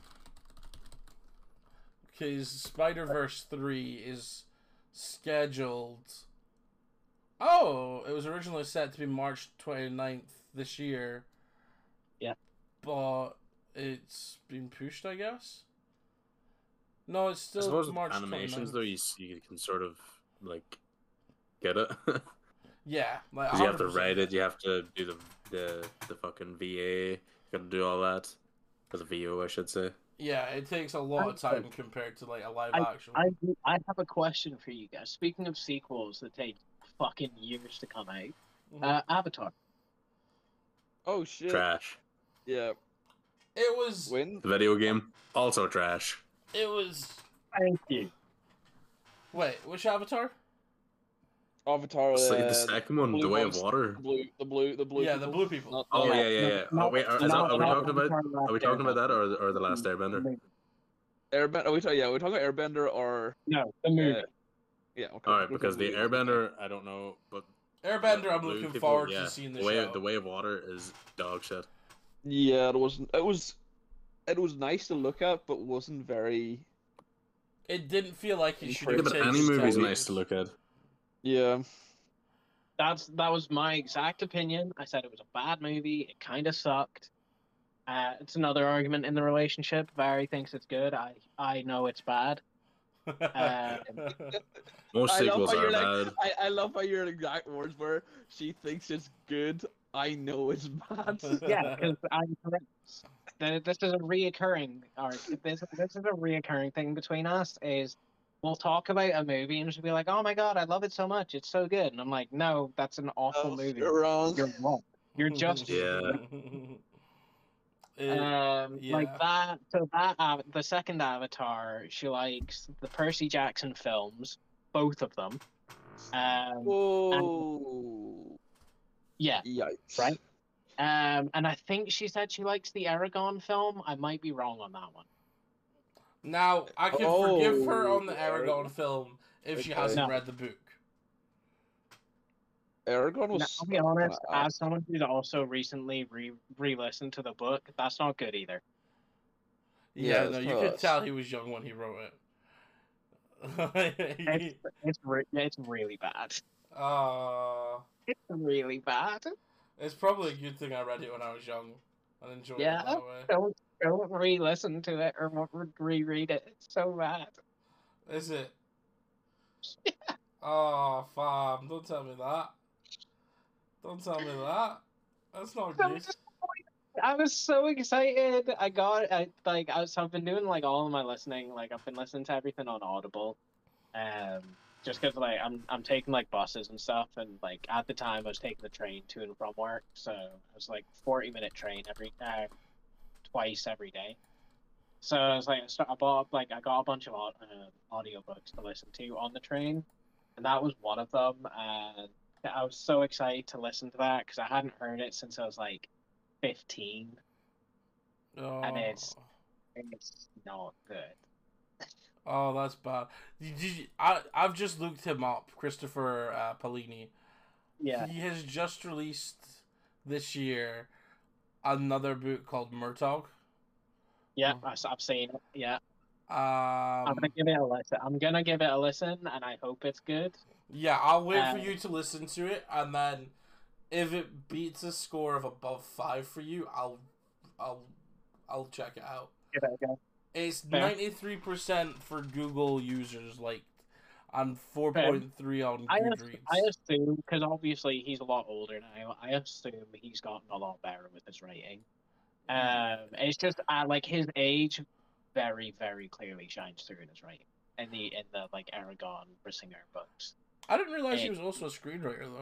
Because Spider-Verse 3 is scheduled... Oh, it was originally set to be March 29th this year. Yeah. But it's been pushed, I guess? No, it's I still suppose March with animations 29th. though, you can sort of like get it. Yeah, like 'Cause you have to 100%. write it, you have to do the fucking VA, you got to do all that. For the VO, I should say. Yeah, it takes a lot of time compared to like a live action. I have a question for you guys. Speaking of sequels that take fucking years to come out, Mhm. Avatar. Oh shit. Trash. Yeah. It was. When? The video game, also trash. It was. Thank you. Wait, which Avatar? Avatar. The second one, blue The Way of ones- Water. The blue. Yeah, people. the blue people. Not- Oh not- yeah. Oh wait, are we talking about? Are we talking about that or the Last Airbender? Airbender. Are we talking about Airbender or? No, the movie. Yeah. Okay. All right, because the Airbender, I don't know, but Airbender, I'm Blue looking people, forward yeah. to seeing the way, show. The Way of Water is dog shit. Yeah, it wasn't. It was nice to look at, but wasn't very. It didn't feel like he should Yeah, have but taken any movie's stories. nice to look at. Yeah. That was my exact opinion. I said it was a bad movie. It kind of sucked. It's another argument in the relationship. Barry thinks it's good. I know it's bad. Most I love sequels how are you're bad. I love how your exact words were. She thinks it's good. I know it's bad. Yeah, because I'm correct. This is a reoccurring arc. This is a reoccurring thing between us. Is we'll talk about a movie and she'll be like, "Oh my god, I love it so much. It's so good," and I'm like, "No, that's an awful movie. You're wrong. You're wrong. You're just Yeah. like that. So that the second Avatar, she likes the Percy Jackson films, both of them. Whoa. Yeah, Yikes. right. And I think she said she likes the Aragon film. I might be wrong on that one. Now, I can forgive her on the Aragon film if she Okay. hasn't No. read the book. Aragon was. Now, I'll be honest, as someone who's also recently re-listened to the book, that's not good either. Yeah, Yeah, no, it's you could not. tell he was young when he wrote it. It's really bad. It's It's really bad. probably a good thing I read it when I was young and enjoyed Yeah. it that way. Don't re-listen to it or reread it. It's so bad. Is it? Oh, fam, don't tell me that. Don't tell me that. That's not So good. I was so excited. I've been doing like all of my listening. Like I've been listening to everything on Audible, just because like I'm taking like buses and stuff, and like at the time I was taking the train to and from work, so it was like 40-minute train twice every day. So I was like, I got a bunch of audiobooks to listen to on the train, and that was one of them. And I was so excited to listen to that because I hadn't heard it since I was like 15, Oh. and it's not good. Oh, that's bad. I've just looked him up, Christopher Paolini. Yeah, He has just released this year another book called Murtog. yeah, I've seen it. Yeah, I'm Um, gonna give it a listen. I'm gonna give it a listen, and I hope it's good. yeah, I'll wait for Um, you to listen to it, and then if it beats a score of above 5 for you, I'll, I'll check it out. give it a go. It's Fair, 93% for Google users liked, and fair. 4.3 on I Goodreads. assume, because obviously he's a lot older now. I assume he's gotten a lot better with his writing. It's just like his age, very very clearly shines through in his writing. In the like Aragon Brissinger books. I didn't realize he It, was also a screenwriter though.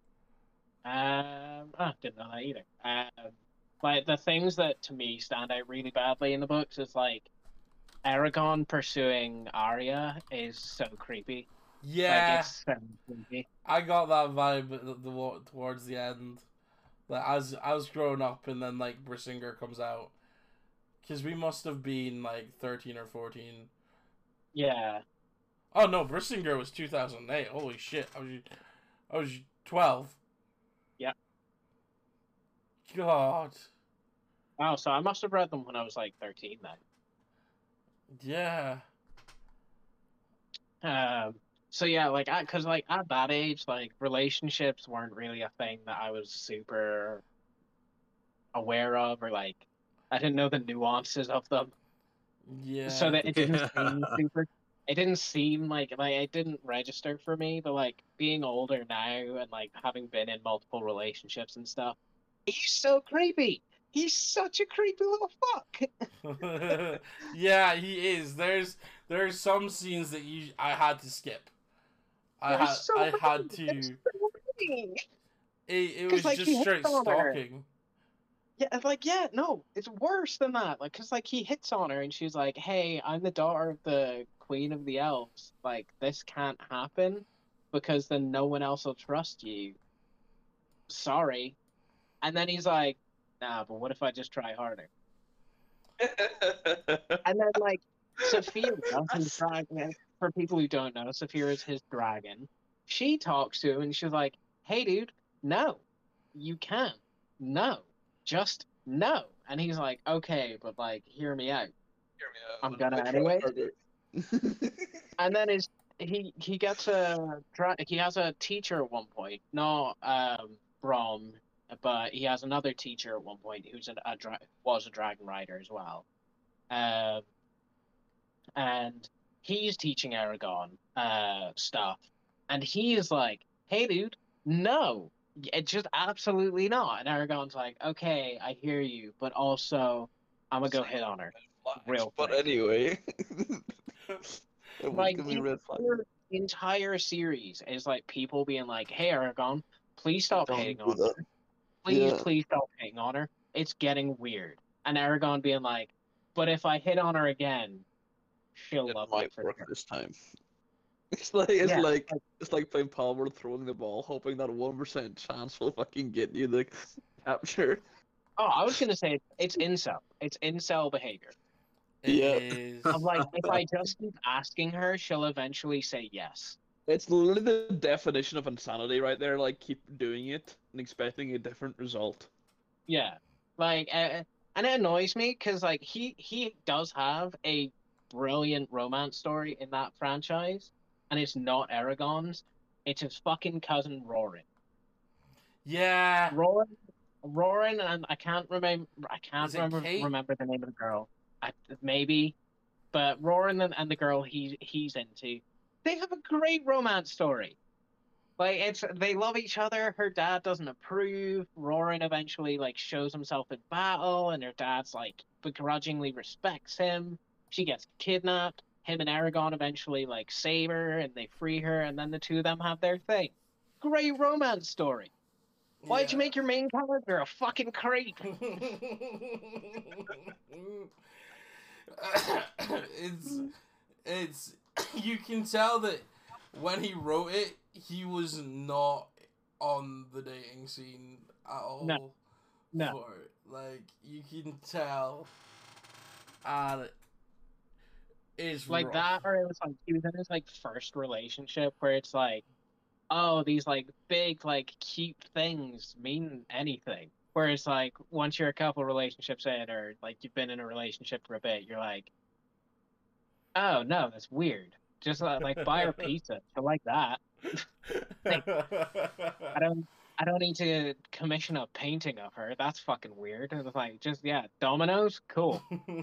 didn't know that either. Like the things that to me stand out really badly in the books is like Aragon pursuing Arya is so creepy. Like Yeah, it's so creepy. I got that vibe towards the end. Like as I was growing up, and then like Brissinger comes out, because we must have been like 13 or 14. Yeah. Oh no, Brissinger was 2008. Holy shit, I was 12. Yeah. God. Oh, so I must have read them when I was like 13 then. Yeah. So yeah, like cause like at that age, like relationships weren't really a thing that I was super aware of, or like I didn't know the nuances of them. So Yeah. that it didn't seem Yeah. super. It didn't seem like it didn't register for me. But like being older now and like having been in multiple relationships and stuff, he's so creepy. He's such a creepy little fuck. Yeah, he is. There's some scenes that I had to skip. They're so I had annoying. They're to. so annoying. It 'Cause was like just he hits straight on her. stalking. Yeah, it's like yeah, no, it's worse than that. Like, cause like he hits on her and she's like, "Hey, I'm the daughter of the Queen of the Elves. Like, this can't happen because then no one else will trust you. Sorry." And then he's like, "Nah, but what if I just try harder?" And then like Sophia, his dragon. For people who don't know, Sophia is his dragon. She talks to him and she's like, "Hey, dude, no, you can't. No, just no." And he's like, "Okay, but like, hear me out. Hear me out. I'm What if gonna I try anyway." harder? And then he gets he has a teacher at one point, not Brom, but he has another teacher at one point who's was a dragon rider as well. Um, and he's teaching Aragon stuff, and he is like, "Hey, dude, no, it's just absolutely not." And Aragon's like, "Okay, I hear you, but also I'm gonna go hit on her real But quick." anyway, it was Like gonna be red flag. the entire series is like people being like, "Hey, Aragon, please stop Don't hitting do on that. her. Please, Yeah. please stop hitting on her. It's getting weird." And Aragon being like, "But if I hit on her again, she'll It love me might for work sure." this time. Yeah, It's like playing Palmer throwing the ball, hoping that 1% chance will fucking get you the capture. oh, I was gonna say it's incel. It's incel behavior. It Yeah. is. Of like, if I just keep asking her, she'll eventually say yes. It's literally the definition of insanity right there. Like keep doing it and expecting a different result. Yeah, like, and it annoys me because like he does have a brilliant romance story in that franchise, and it's not Aragon's. It's his fucking cousin Roran. Yeah. Roran, and I can't remember. I can't Is it Kate? remember the name of the girl. Maybe, but Roran and the girl he's into, they have a great romance story. Like they love each other. Her dad doesn't approve. Roran eventually like shows himself in battle, and her dad's like begrudgingly respects him. She gets kidnapped. Him and Aragon eventually like save her, and they free her, and then the two of them have their thing. Great romance story. Why'd you make your main character a fucking creep? it's you can tell that when he wrote it, he was not on the dating scene at all. No. For it. Like you can tell, and is Like rough. that, or it was like he was in his like first relationship where it's like, oh, these like big like cute things mean anything. Whereas like once you're a couple relationships in, or like you've been in a relationship for a bit, you're like, oh no, that's weird. Just like buy her pizza. I like that. Like I don't. I don't need to commission a painting of her. That's fucking weird. It was like, just, yeah, Domino's? Cool.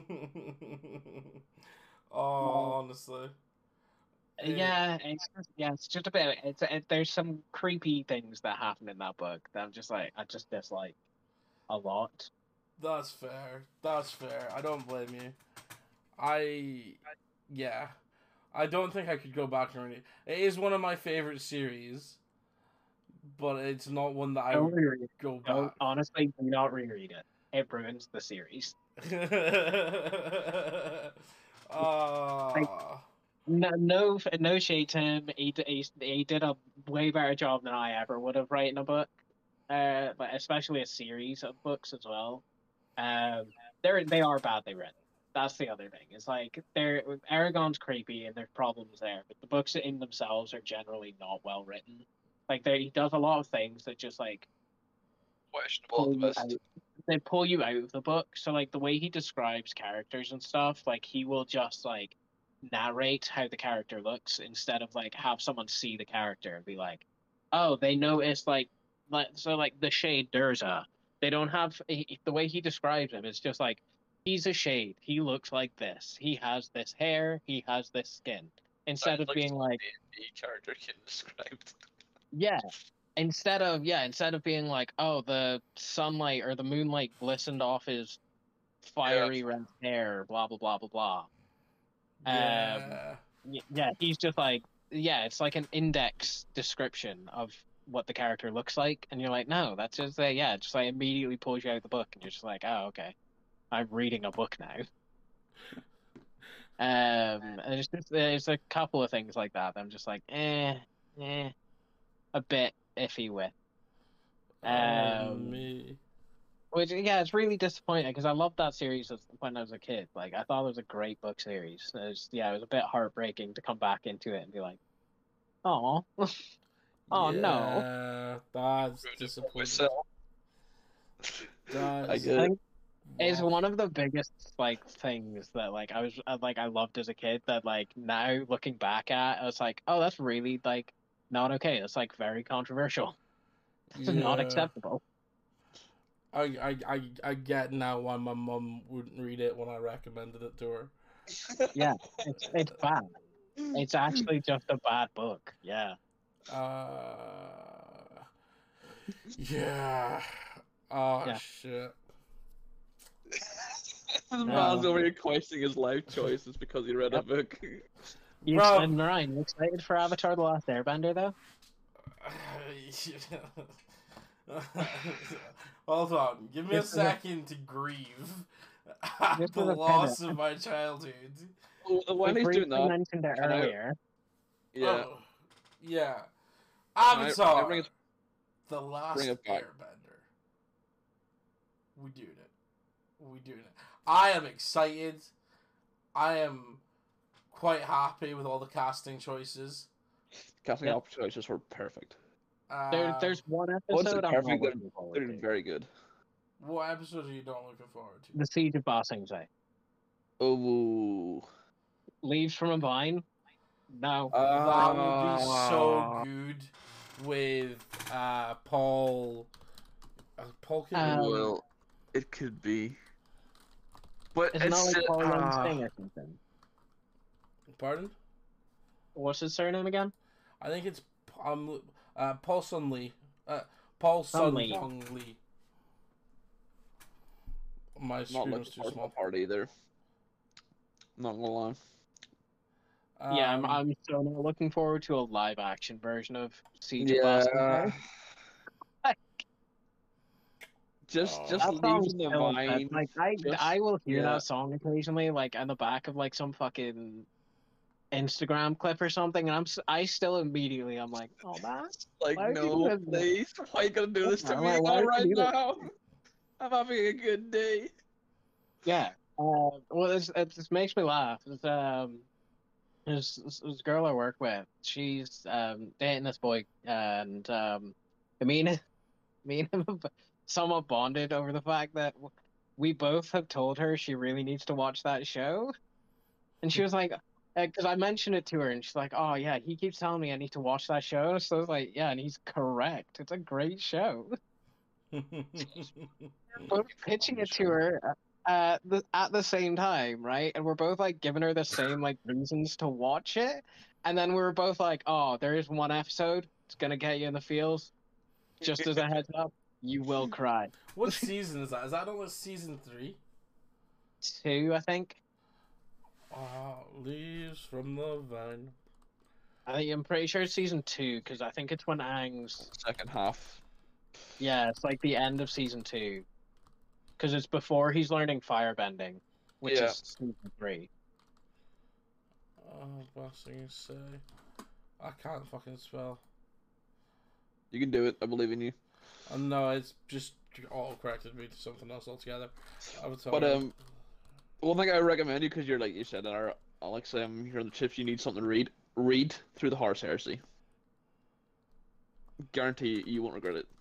Honestly. It's just a bit. There's some creepy things that happen in that book that I'm just like, I just dislike a lot. That's fair. That's fair. I don't blame you. Yeah. I don't think I could go back and read it. It is one of my favorite series, but it's not one that I Don't would reread it. go back. Don't, honestly, do not reread it. It ruins the series. No shade to him. He did a way better job than I ever would have writing a book, but especially a series of books as well. They are badly written. That's the other thing. It's like Aragon's creepy and there's problems there, but the books in themselves are generally not well written. Like he does a lot of things that just like Questionable at the best. they pull you out of the book. So like the way he describes characters and stuff, like he will just like narrate how the character looks instead of like have someone see the character and be like, oh, they notice like so like the shade Durza. They don't have the way he describes him. It's just like he's a shade. He looks like this. He has this hair. He has this skin. Instead of being like character getting described. yeah. Instead of being like, oh, the sunlight or the moonlight glistened off his fiery red hair, blah blah blah blah blah. Yeah. He's just like, it's like an index description of what the character looks like, and you're like, no, that's just just like immediately pulls you out of the book, and you're just like, oh, okay, I'm reading a book now. And there's a couple of things like that I'm just like, a bit iffy with. Me. Which it's really disappointing because I loved that series when I was a kid. Like I thought it was a great book series. It was a bit heartbreaking to come back into it and be like, oh, oh no. Yeah, that's disappointing. I get it. It's one of the biggest like things that like I loved as a kid that like now looking back at I was like, oh, that's really like not okay. That's like very controversial. It's not acceptable. I get now why my mum wouldn't read it when I recommended it to her. Yeah, it's bad. It's actually just a bad book. Yeah. Yeah. Shit. The man's over here questioning his life choices because he read a book. Ryan, you excited for Avatar: The Last Airbender though? Hold on, give me a second to grieve at the loss of my childhood. When he's doing that, mentioned it earlier. Yeah. Oh, yeah. Avatar: bring The Last Airbender. We doing it. I am excited. I am quite happy with all the casting choices. Casting choices were perfect. There's one episode I'm not looking forward they're to. very good. What episode are you not looking forward to? The Siege of Ba Sing Se. Oh. Leaves from a Vine? No. That would be so good with Paul. Paul well, it could be. But it's not like Paul Sting or something. Pardon? What's his surname again? I think it's Paul Sun Lee. Paul Sun Yong Lee. My screen was too small. Part either. Not gonna lie. I'm so not looking forward to a live action version of Siege of Ba Sing Se. Just leaving the Vine. Like I will hear that song occasionally, like on the back of like some fucking Instagram clip or something, and I still immediately I'm like, oh man, like no, please, why are you gonna do this to me right now? I'm having a good day. Yeah, Well, it just makes me laugh. There's a girl I work with. She's dating this boy, and me and me and him have somewhat bonded over the fact that we both have told her she really needs to watch that show, and she was like, because I mentioned it to her, and she's like, "Oh yeah, he keeps telling me I need to watch that show." So I was like, "Yeah," and he's correct. It's a great show. Both pitching it to her at the same time, right? And we're both like giving her the same like reasons to watch it, and then we were both like, "Oh, there is one episode. It's gonna get you in the feels. Just as a heads up, you will cry." What season is that? Is that only season 3? 2, I think. Leaves from the vine. I'm pretty sure it's season 2 because I think it's when Aang's. Second half. Yeah, it's like the end of season 2 because it's before he's learning firebending, which Yeah. is season 3. Blessing say. I can't fucking spell. You can do it. I believe in you. No, it's just auto-corrected me to something else altogether. But one thing I recommend you, because you're like you said, Alex, you're on the chips. You need something to read. Read through the Horse Heresy. Guarantee you won't regret it.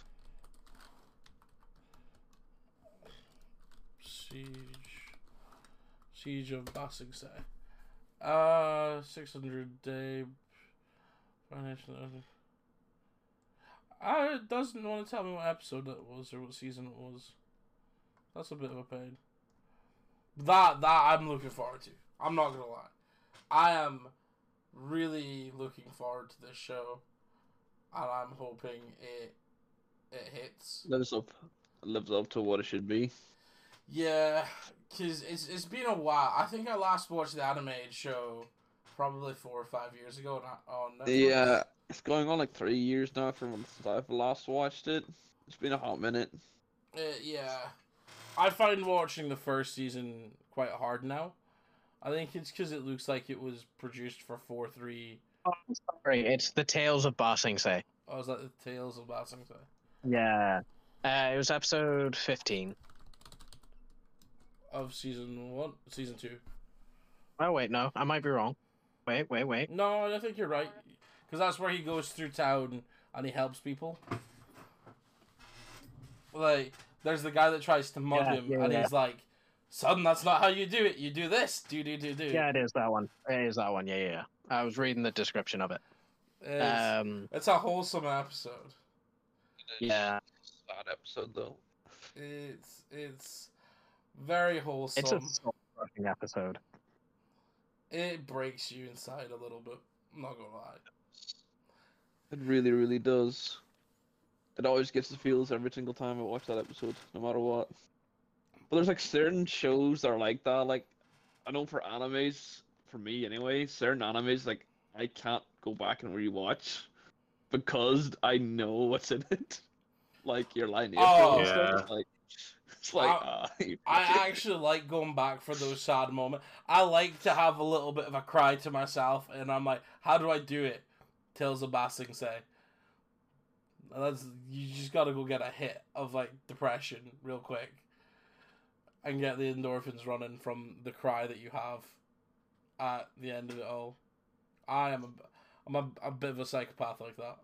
Siege of Ba Sing Se. 600 day financial. It doesn't want to tell me what episode that was or what season it was. That's a bit of a pain. That I'm looking forward to. I'm not gonna lie. I am really looking forward to this show, and I'm hoping it hits. Lives up to what it should be. Yeah, because it's been a while. I think I last watched the animated show probably 4 or 5 years ago on Netflix. Yeah, it's going on like 3 years now from when I've last watched it. It's been a hot minute. Yeah. I find watching the first season quite hard now. I think it's because it looks like it was produced for 4-3. Oh, sorry, it's the Tales of Ba Sing Se. Oh, is that the Tales of Ba Sing Se? Yeah. It was episode 15. Of season 1? Season 2. Oh, wait, no. I might be wrong. Wait. No, I think you're right. Because that's where he goes through town and he helps people. Like, there's the guy that tries to mug him, and he's like, "Son, that's not how you do it. You do this. Do. Yeah, it is that one. Yeah. I was reading the description of it. It's a wholesome episode. Yeah. Sad episode though. It's very wholesome. It's a soul-crushing episode. It breaks you inside a little bit. I'm not gonna lie. It really, really does. It always gets the feels every single time I watch that episode, no matter what. But there's like certain shows that are like that. Like, I know for animes, for me anyway, certain animes like I can't go back and rewatch because I know what's in it. Like your line April and stuff. It's like I actually like going back for those sad moments. I like to have a little bit of a cry to myself, and I'm like, how do I do it? Tales of Ba Sing Se. You just gotta go get a hit of like depression real quick, and get the endorphins running from the cry that you have at the end of it all. I'm a bit of a psychopath like that.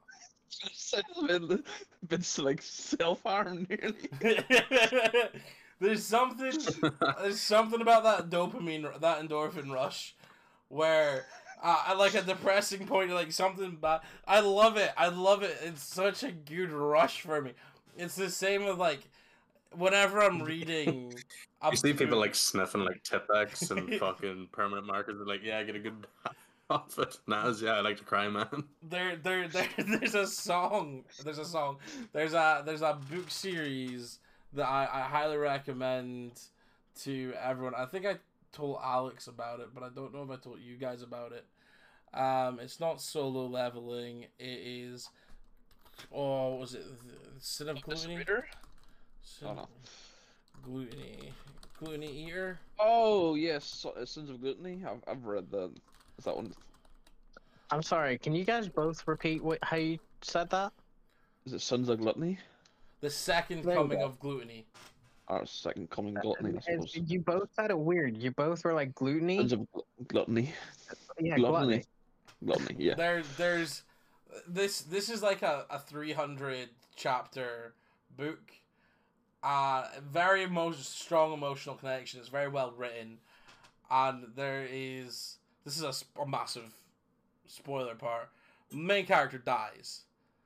It's like self-harm nearly. There's something about that dopamine, that endorphin rush, where at like a depressing point, like something bad. I love it. It's such a good rush for me. It's the same with like whenever I'm reading. You see people like sniffing like Tipp-Ex and fucking permanent markers. They're like, yeah, I get a good off it. Yeah, I like to cry, man. There's a song. There's a book series that I highly recommend to everyone. I think I told Alex about it, but I don't know if I told you guys about it. It's not Solo Leveling. It is. Oh, was it Sin of Gluttony? Oh no. Gluttony Eater. Oh yes, Sins of Gluttony. I've read that. Is that one? I'm sorry. Can you guys both repeat how you said that? Is it Sons of Gluttony? The second There you coming go. of Gluttony. Our second coming gluttony, I suppose. You both said it weird. You both were like gluttony. Sins of gluttony. Yeah, Gluttony. Gluttony, yeah. There's this is like a 300 chapter book. Very strong emotional connection. It's very well written, and this is a massive spoiler part. Main character dies,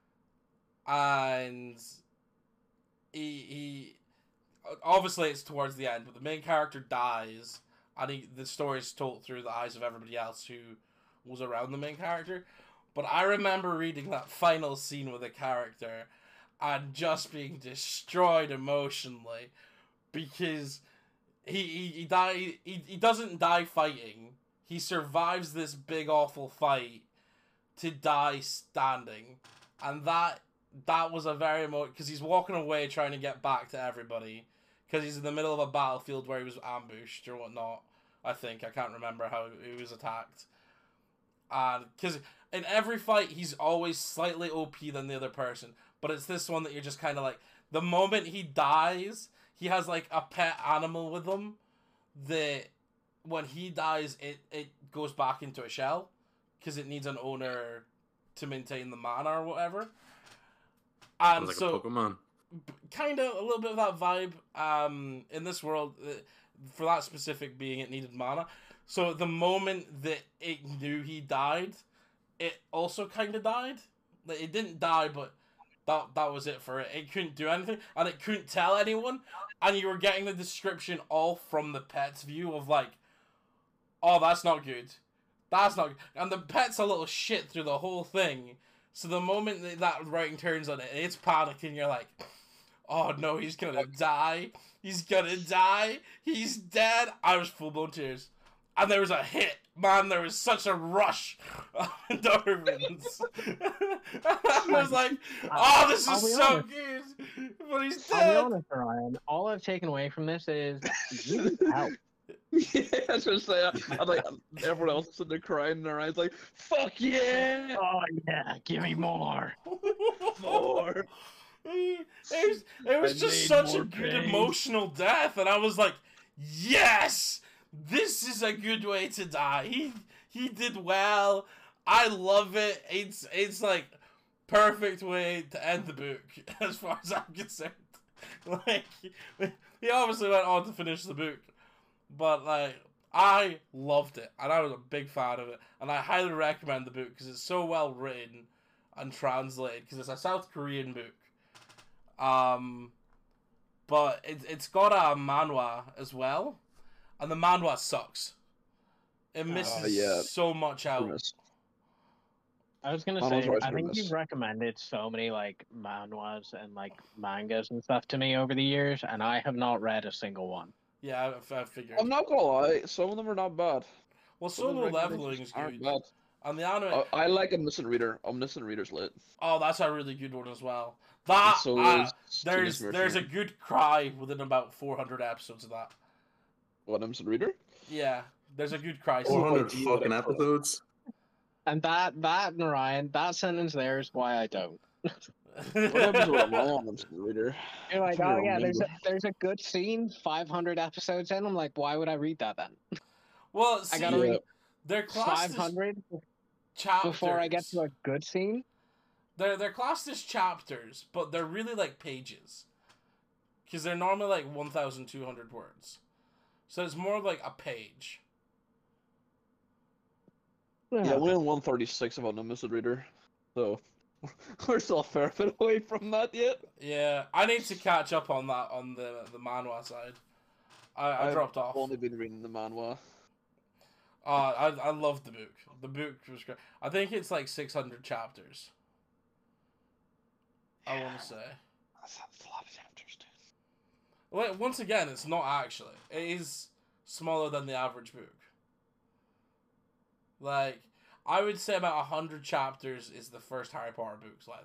and he obviously it's towards the end, but the main character dies, and the story is told through the eyes of everybody else who was around the main character. But I remember reading that final scene with the character and just being destroyed emotionally, because he doesn't die fighting. He survives this big awful fight to die standing, and that was a very because he's walking away trying to get back to everybody, because he's in the middle of a battlefield where he was ambushed or whatnot. I can't remember how he was attacked. And because in every fight he's always slightly OP than the other person, but it's this one that you're just kind of like, the moment he dies, he has like a pet animal with him that when he dies it goes back into a shell because it needs an owner to maintain the mana or whatever. And like so a Pokemon. Kind of a little bit of that vibe. In this world, for that specific being, it needed mana. So the moment that it knew he died, it also kind of died. Like, it didn't die, but that was it for it. It couldn't do anything, and it couldn't tell anyone. And you were getting the description all from the pet's view of like, oh, that's not good. That's not good. And the pet's a little shit through the whole thing. So the moment that writing turns on it, it's panicking. You're like, oh no, he's gonna die. He's gonna die. He's dead. I was full-blown tears. And there was a hit. Man, there was such a rush of endorphins. I was like, oh, this is so good. But he's dead. I'll be honest, Ryan. All I've taken away from this is you need help. Yeah, I was gonna say, I'm like, everyone else is sitting there crying in their eyes, like, fuck yeah! Oh yeah, give me more. More! It was just such a good emotional death, and I was like, yes! This is a good way to die. He did well. I love it. It's like perfect way to end the book as far as I'm concerned. Like, he obviously went on to finish the book, but like, I loved it and I was a big fan of it, and I highly recommend the book because it's so well written and translated, because it's a South Korean book. But it's got a manhwa as well. And the manhwa sucks. It misses so much out. I was gonna say, I think you've recommended so many like manhwas and like mangas and stuff to me over the years, and I have not read a single one. Yeah, I figured. I'm not gonna lie, some of them are not bad. Well, Solo Leveling is good. Bad. And the anime... I like Omniscient Reader. Omniscient Reader's lit. Oh, that's a really good one as well. There's a good cry within about 400 episodes of that. What, Omniscient Reader? Yeah, there's a good cry. 400 fucking episodes. And that Narayan, that sentence there is why I don't. What episode am I on Omniscient Reader? You're like, oh yeah, there's a good scene, 500 episodes in. I'm like, why would I read that then? Well, see, I gotta read they're classed 500 chapters before I get to a good scene. They're classed as chapters, but they're really like pages, because they're normally like 1,200 words. So it's more like a page. Yeah, we're in 136 about Omniscient Reader, so we're still a fair bit away from that yet. Yeah, I need to catch up on that on the manhwa side. I dropped off. I've only been reading the manhwa. I loved the book. The book was great. I think it's like 600 chapters. I want to say. That's a lot of chapters, dude. Well, once again, it's not actually. It is smaller than the average book. Like, I would say about 100 chapters is the first Harry Potter book's length.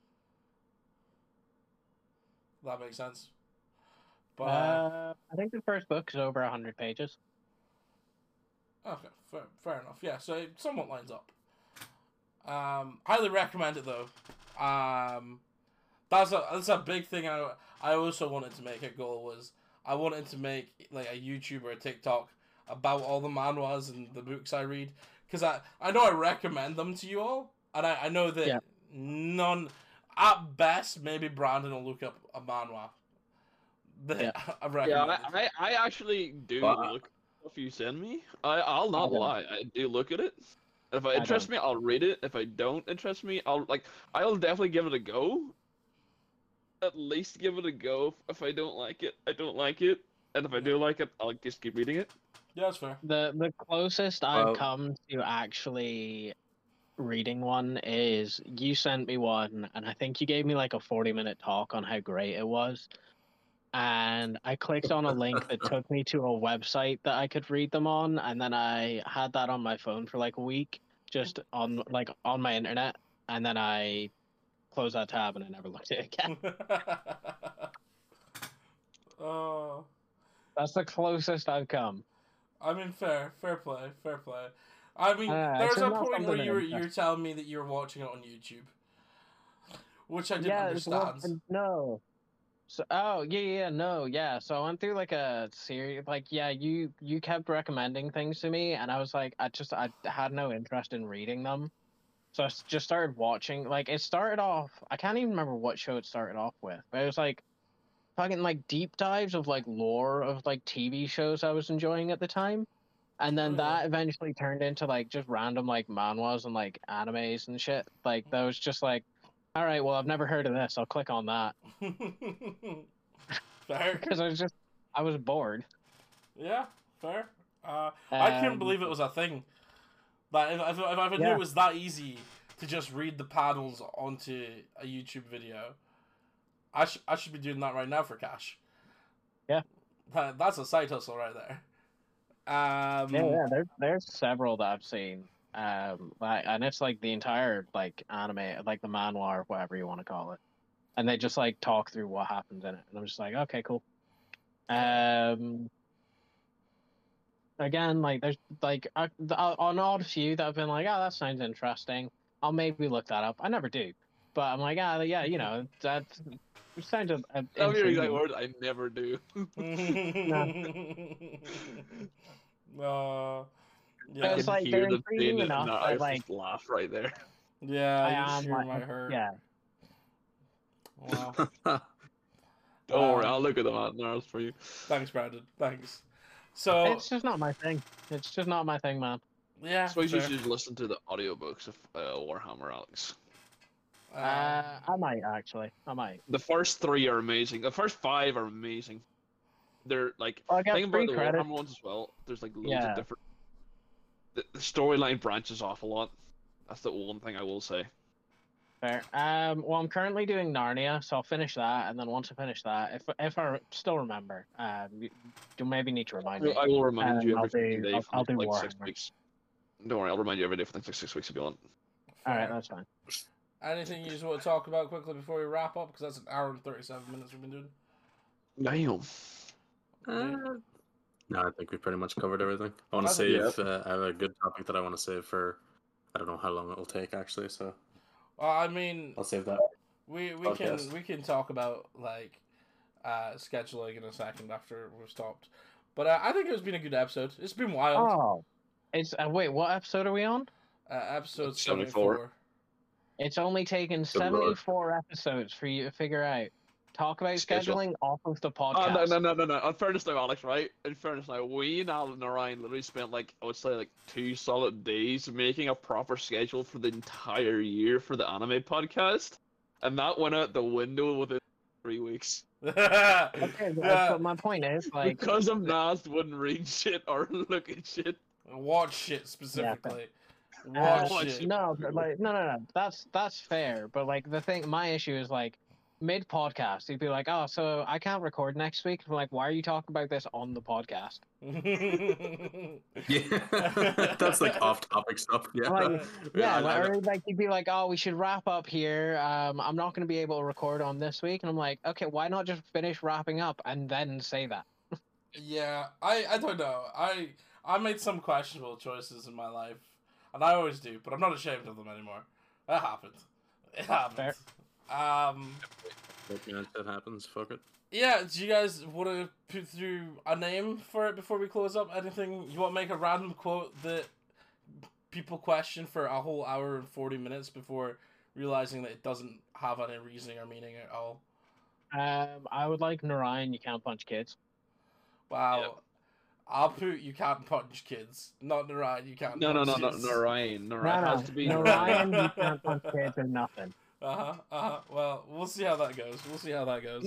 That makes sense? But I think the first book is over 100 pages. Okay, fair enough. Yeah, so it somewhat lines up. Highly recommend it though. That's a big thing I also wanted to make a goal was I wanted to make like a YouTube or a TikTok about all the manhwas and the books I read, because I know I recommend them to you all, and I know that none, at best, maybe Brandon will look up a manhwa that I recommend. Yeah, I actually do look if you send me. I'll not lie, I do look at it. If it interests me, I'll read it. If I don't interest me, I'll definitely give it a go. At least give it a go. If I don't like it, I don't like it. And if I do like it, I'll just keep reading it. Yeah, that's fair. The closest I've come to actually reading one is you sent me one, and I think you gave me like a 40-minute talk on how great it was. And I clicked on a link that took me to a website that I could read them on, and then I had that on my phone for like a week, just on my internet, and then I closed that tab and I never looked at it again. Oh. That's the closest I've come. I mean, fair play. I mean, there's a point where you're telling me that you're watching it on YouTube, which I didn't understand. Well, no. So, So I went through like a series, like, you kept recommending things to me, and I was like, I had no interest in reading them. So I just started watching. Like, it started off, I can't even remember what show it started off with, but it was like fucking like deep dives of like lore of like TV shows I was enjoying at the time. And then that eventually turned into like just random like manhwas and like animes and shit. Like, that was just like, all right, well, I've never heard of this. I'll click on that. Fair. Because I was bored. Yeah, fair. I couldn't believe it was a thing. But if I knew it was that easy to just read the panels onto a YouTube video, I should be doing that right now for cash. Yeah. That's a side hustle right there. There's several that I've seen. And it's like the entire like anime, like the manhwa or whatever you want to call it, and they just like talk through what happens in it, and I'm just like, okay, cool. Again, like there's like an odd few that have been like, oh, that sounds interesting. I'll maybe look that up. I never do, but I'm like, you know, that sounds a. Tell me your exact word. I never do. Yeah, it's like they're intriguing enough. I like laugh right there. Yeah, might hurt. Yeah. Wow. Don't worry, I'll look at them out now for you. Thanks, Brandon. Thanks. So it's just not my thing. It's just not my thing, man. Yeah. So you should listen to the audiobooks of Warhammer, Alex. I might actually. The first 3 are amazing. The first 5 are amazing. They're like think about the Warhammer ones as well. There's like loads of different. The storyline branches off a lot. That's the one thing I will say. Fair. Well, I'm currently doing Narnia, so I'll finish that, and then once I finish that, if I still remember, you maybe need to remind me. I will remind you every day for I'll do like Warhammer. 6 weeks. Don't worry, I'll remind you every day for like 6 weeks if you want. All right, that's fine. Anything you just want to talk about quickly before we wrap up? Because that's an hour and 37 minutes we've been doing. Damn. No, I think we pretty much covered everything. I want to save. I have a good topic that I want to save for. I don't know how long it will take actually. So. I mean, I'll save that. We can talk about like scheduling in a second after we've stopped. But I think it's been a good episode. It's been wild. Oh, it's wait, what episode are we on? Episode 74. It's only taken 74 episodes for you to figure out. Talk about scheduling off of the podcast. No. In fairness now, Alex, right? In fairness now, we and Alan and Ryan literally spent like, I would say like 2 solid days making a proper schedule for the entire year for the anime podcast. And that went out the window within 3 weeks. Okay, but my point is, like... Because of Nast wouldn't read shit or look at shit. Watch shit, specifically. Watch shit. No, like, no. That's fair. But, like, my issue is, like, mid-podcast, he'd be like, oh, so I can't record next week. I'm like, why are you talking about this on the podcast? Yeah, that's like off-topic stuff. Yeah, or like he'd be like, oh, we should wrap up here. I'm not going to be able to record on this week. And I'm like, okay, why not just finish wrapping up and then say that? Yeah, I don't know. I made some questionable choices in my life, and I always do, but I'm not ashamed of them anymore. That happened. It happened. Fair. But man, that happens. Fuck it. Yeah, do you guys want to put through a name for it before we close up? Anything you want to make a random quote that people question for a whole hour and 40 minutes before realizing that it doesn't have any reasoning or meaning at all? I would like Narayan, you can't punch kids. Wow. Yep. I'll put you can't punch kids. Not Narayan, you can't No, punch no, kids. Narayan. No, Narayan has to be Narayan, you can't punch kids or nothing. Well, we'll see how that goes. We'll see how that goes.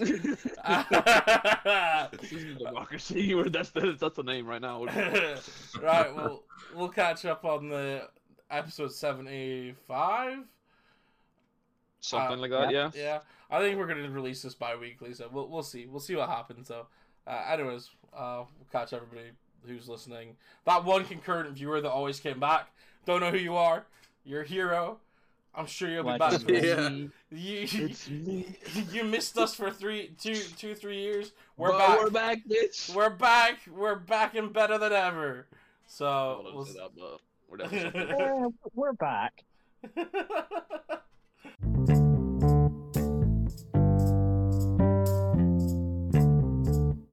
This isn't democracy. That's the name right now. Right, well, we'll catch up on the episode 75. Something like that, yeah. Yeah, I think we're gonna release this bi-weekly, so we'll see. We'll see what happens. So, anyways, we'll catch everybody who's listening. That one concurrent viewer that always came back. Don't know who you are. You're a hero. I'm sure you'll be Like back. it's soon. Yeah. You missed us for 3 years. We're But back. We're back, bitch. We're back. We're back and better than ever. I So wouldn't we'll say that, but we're definitely We're back.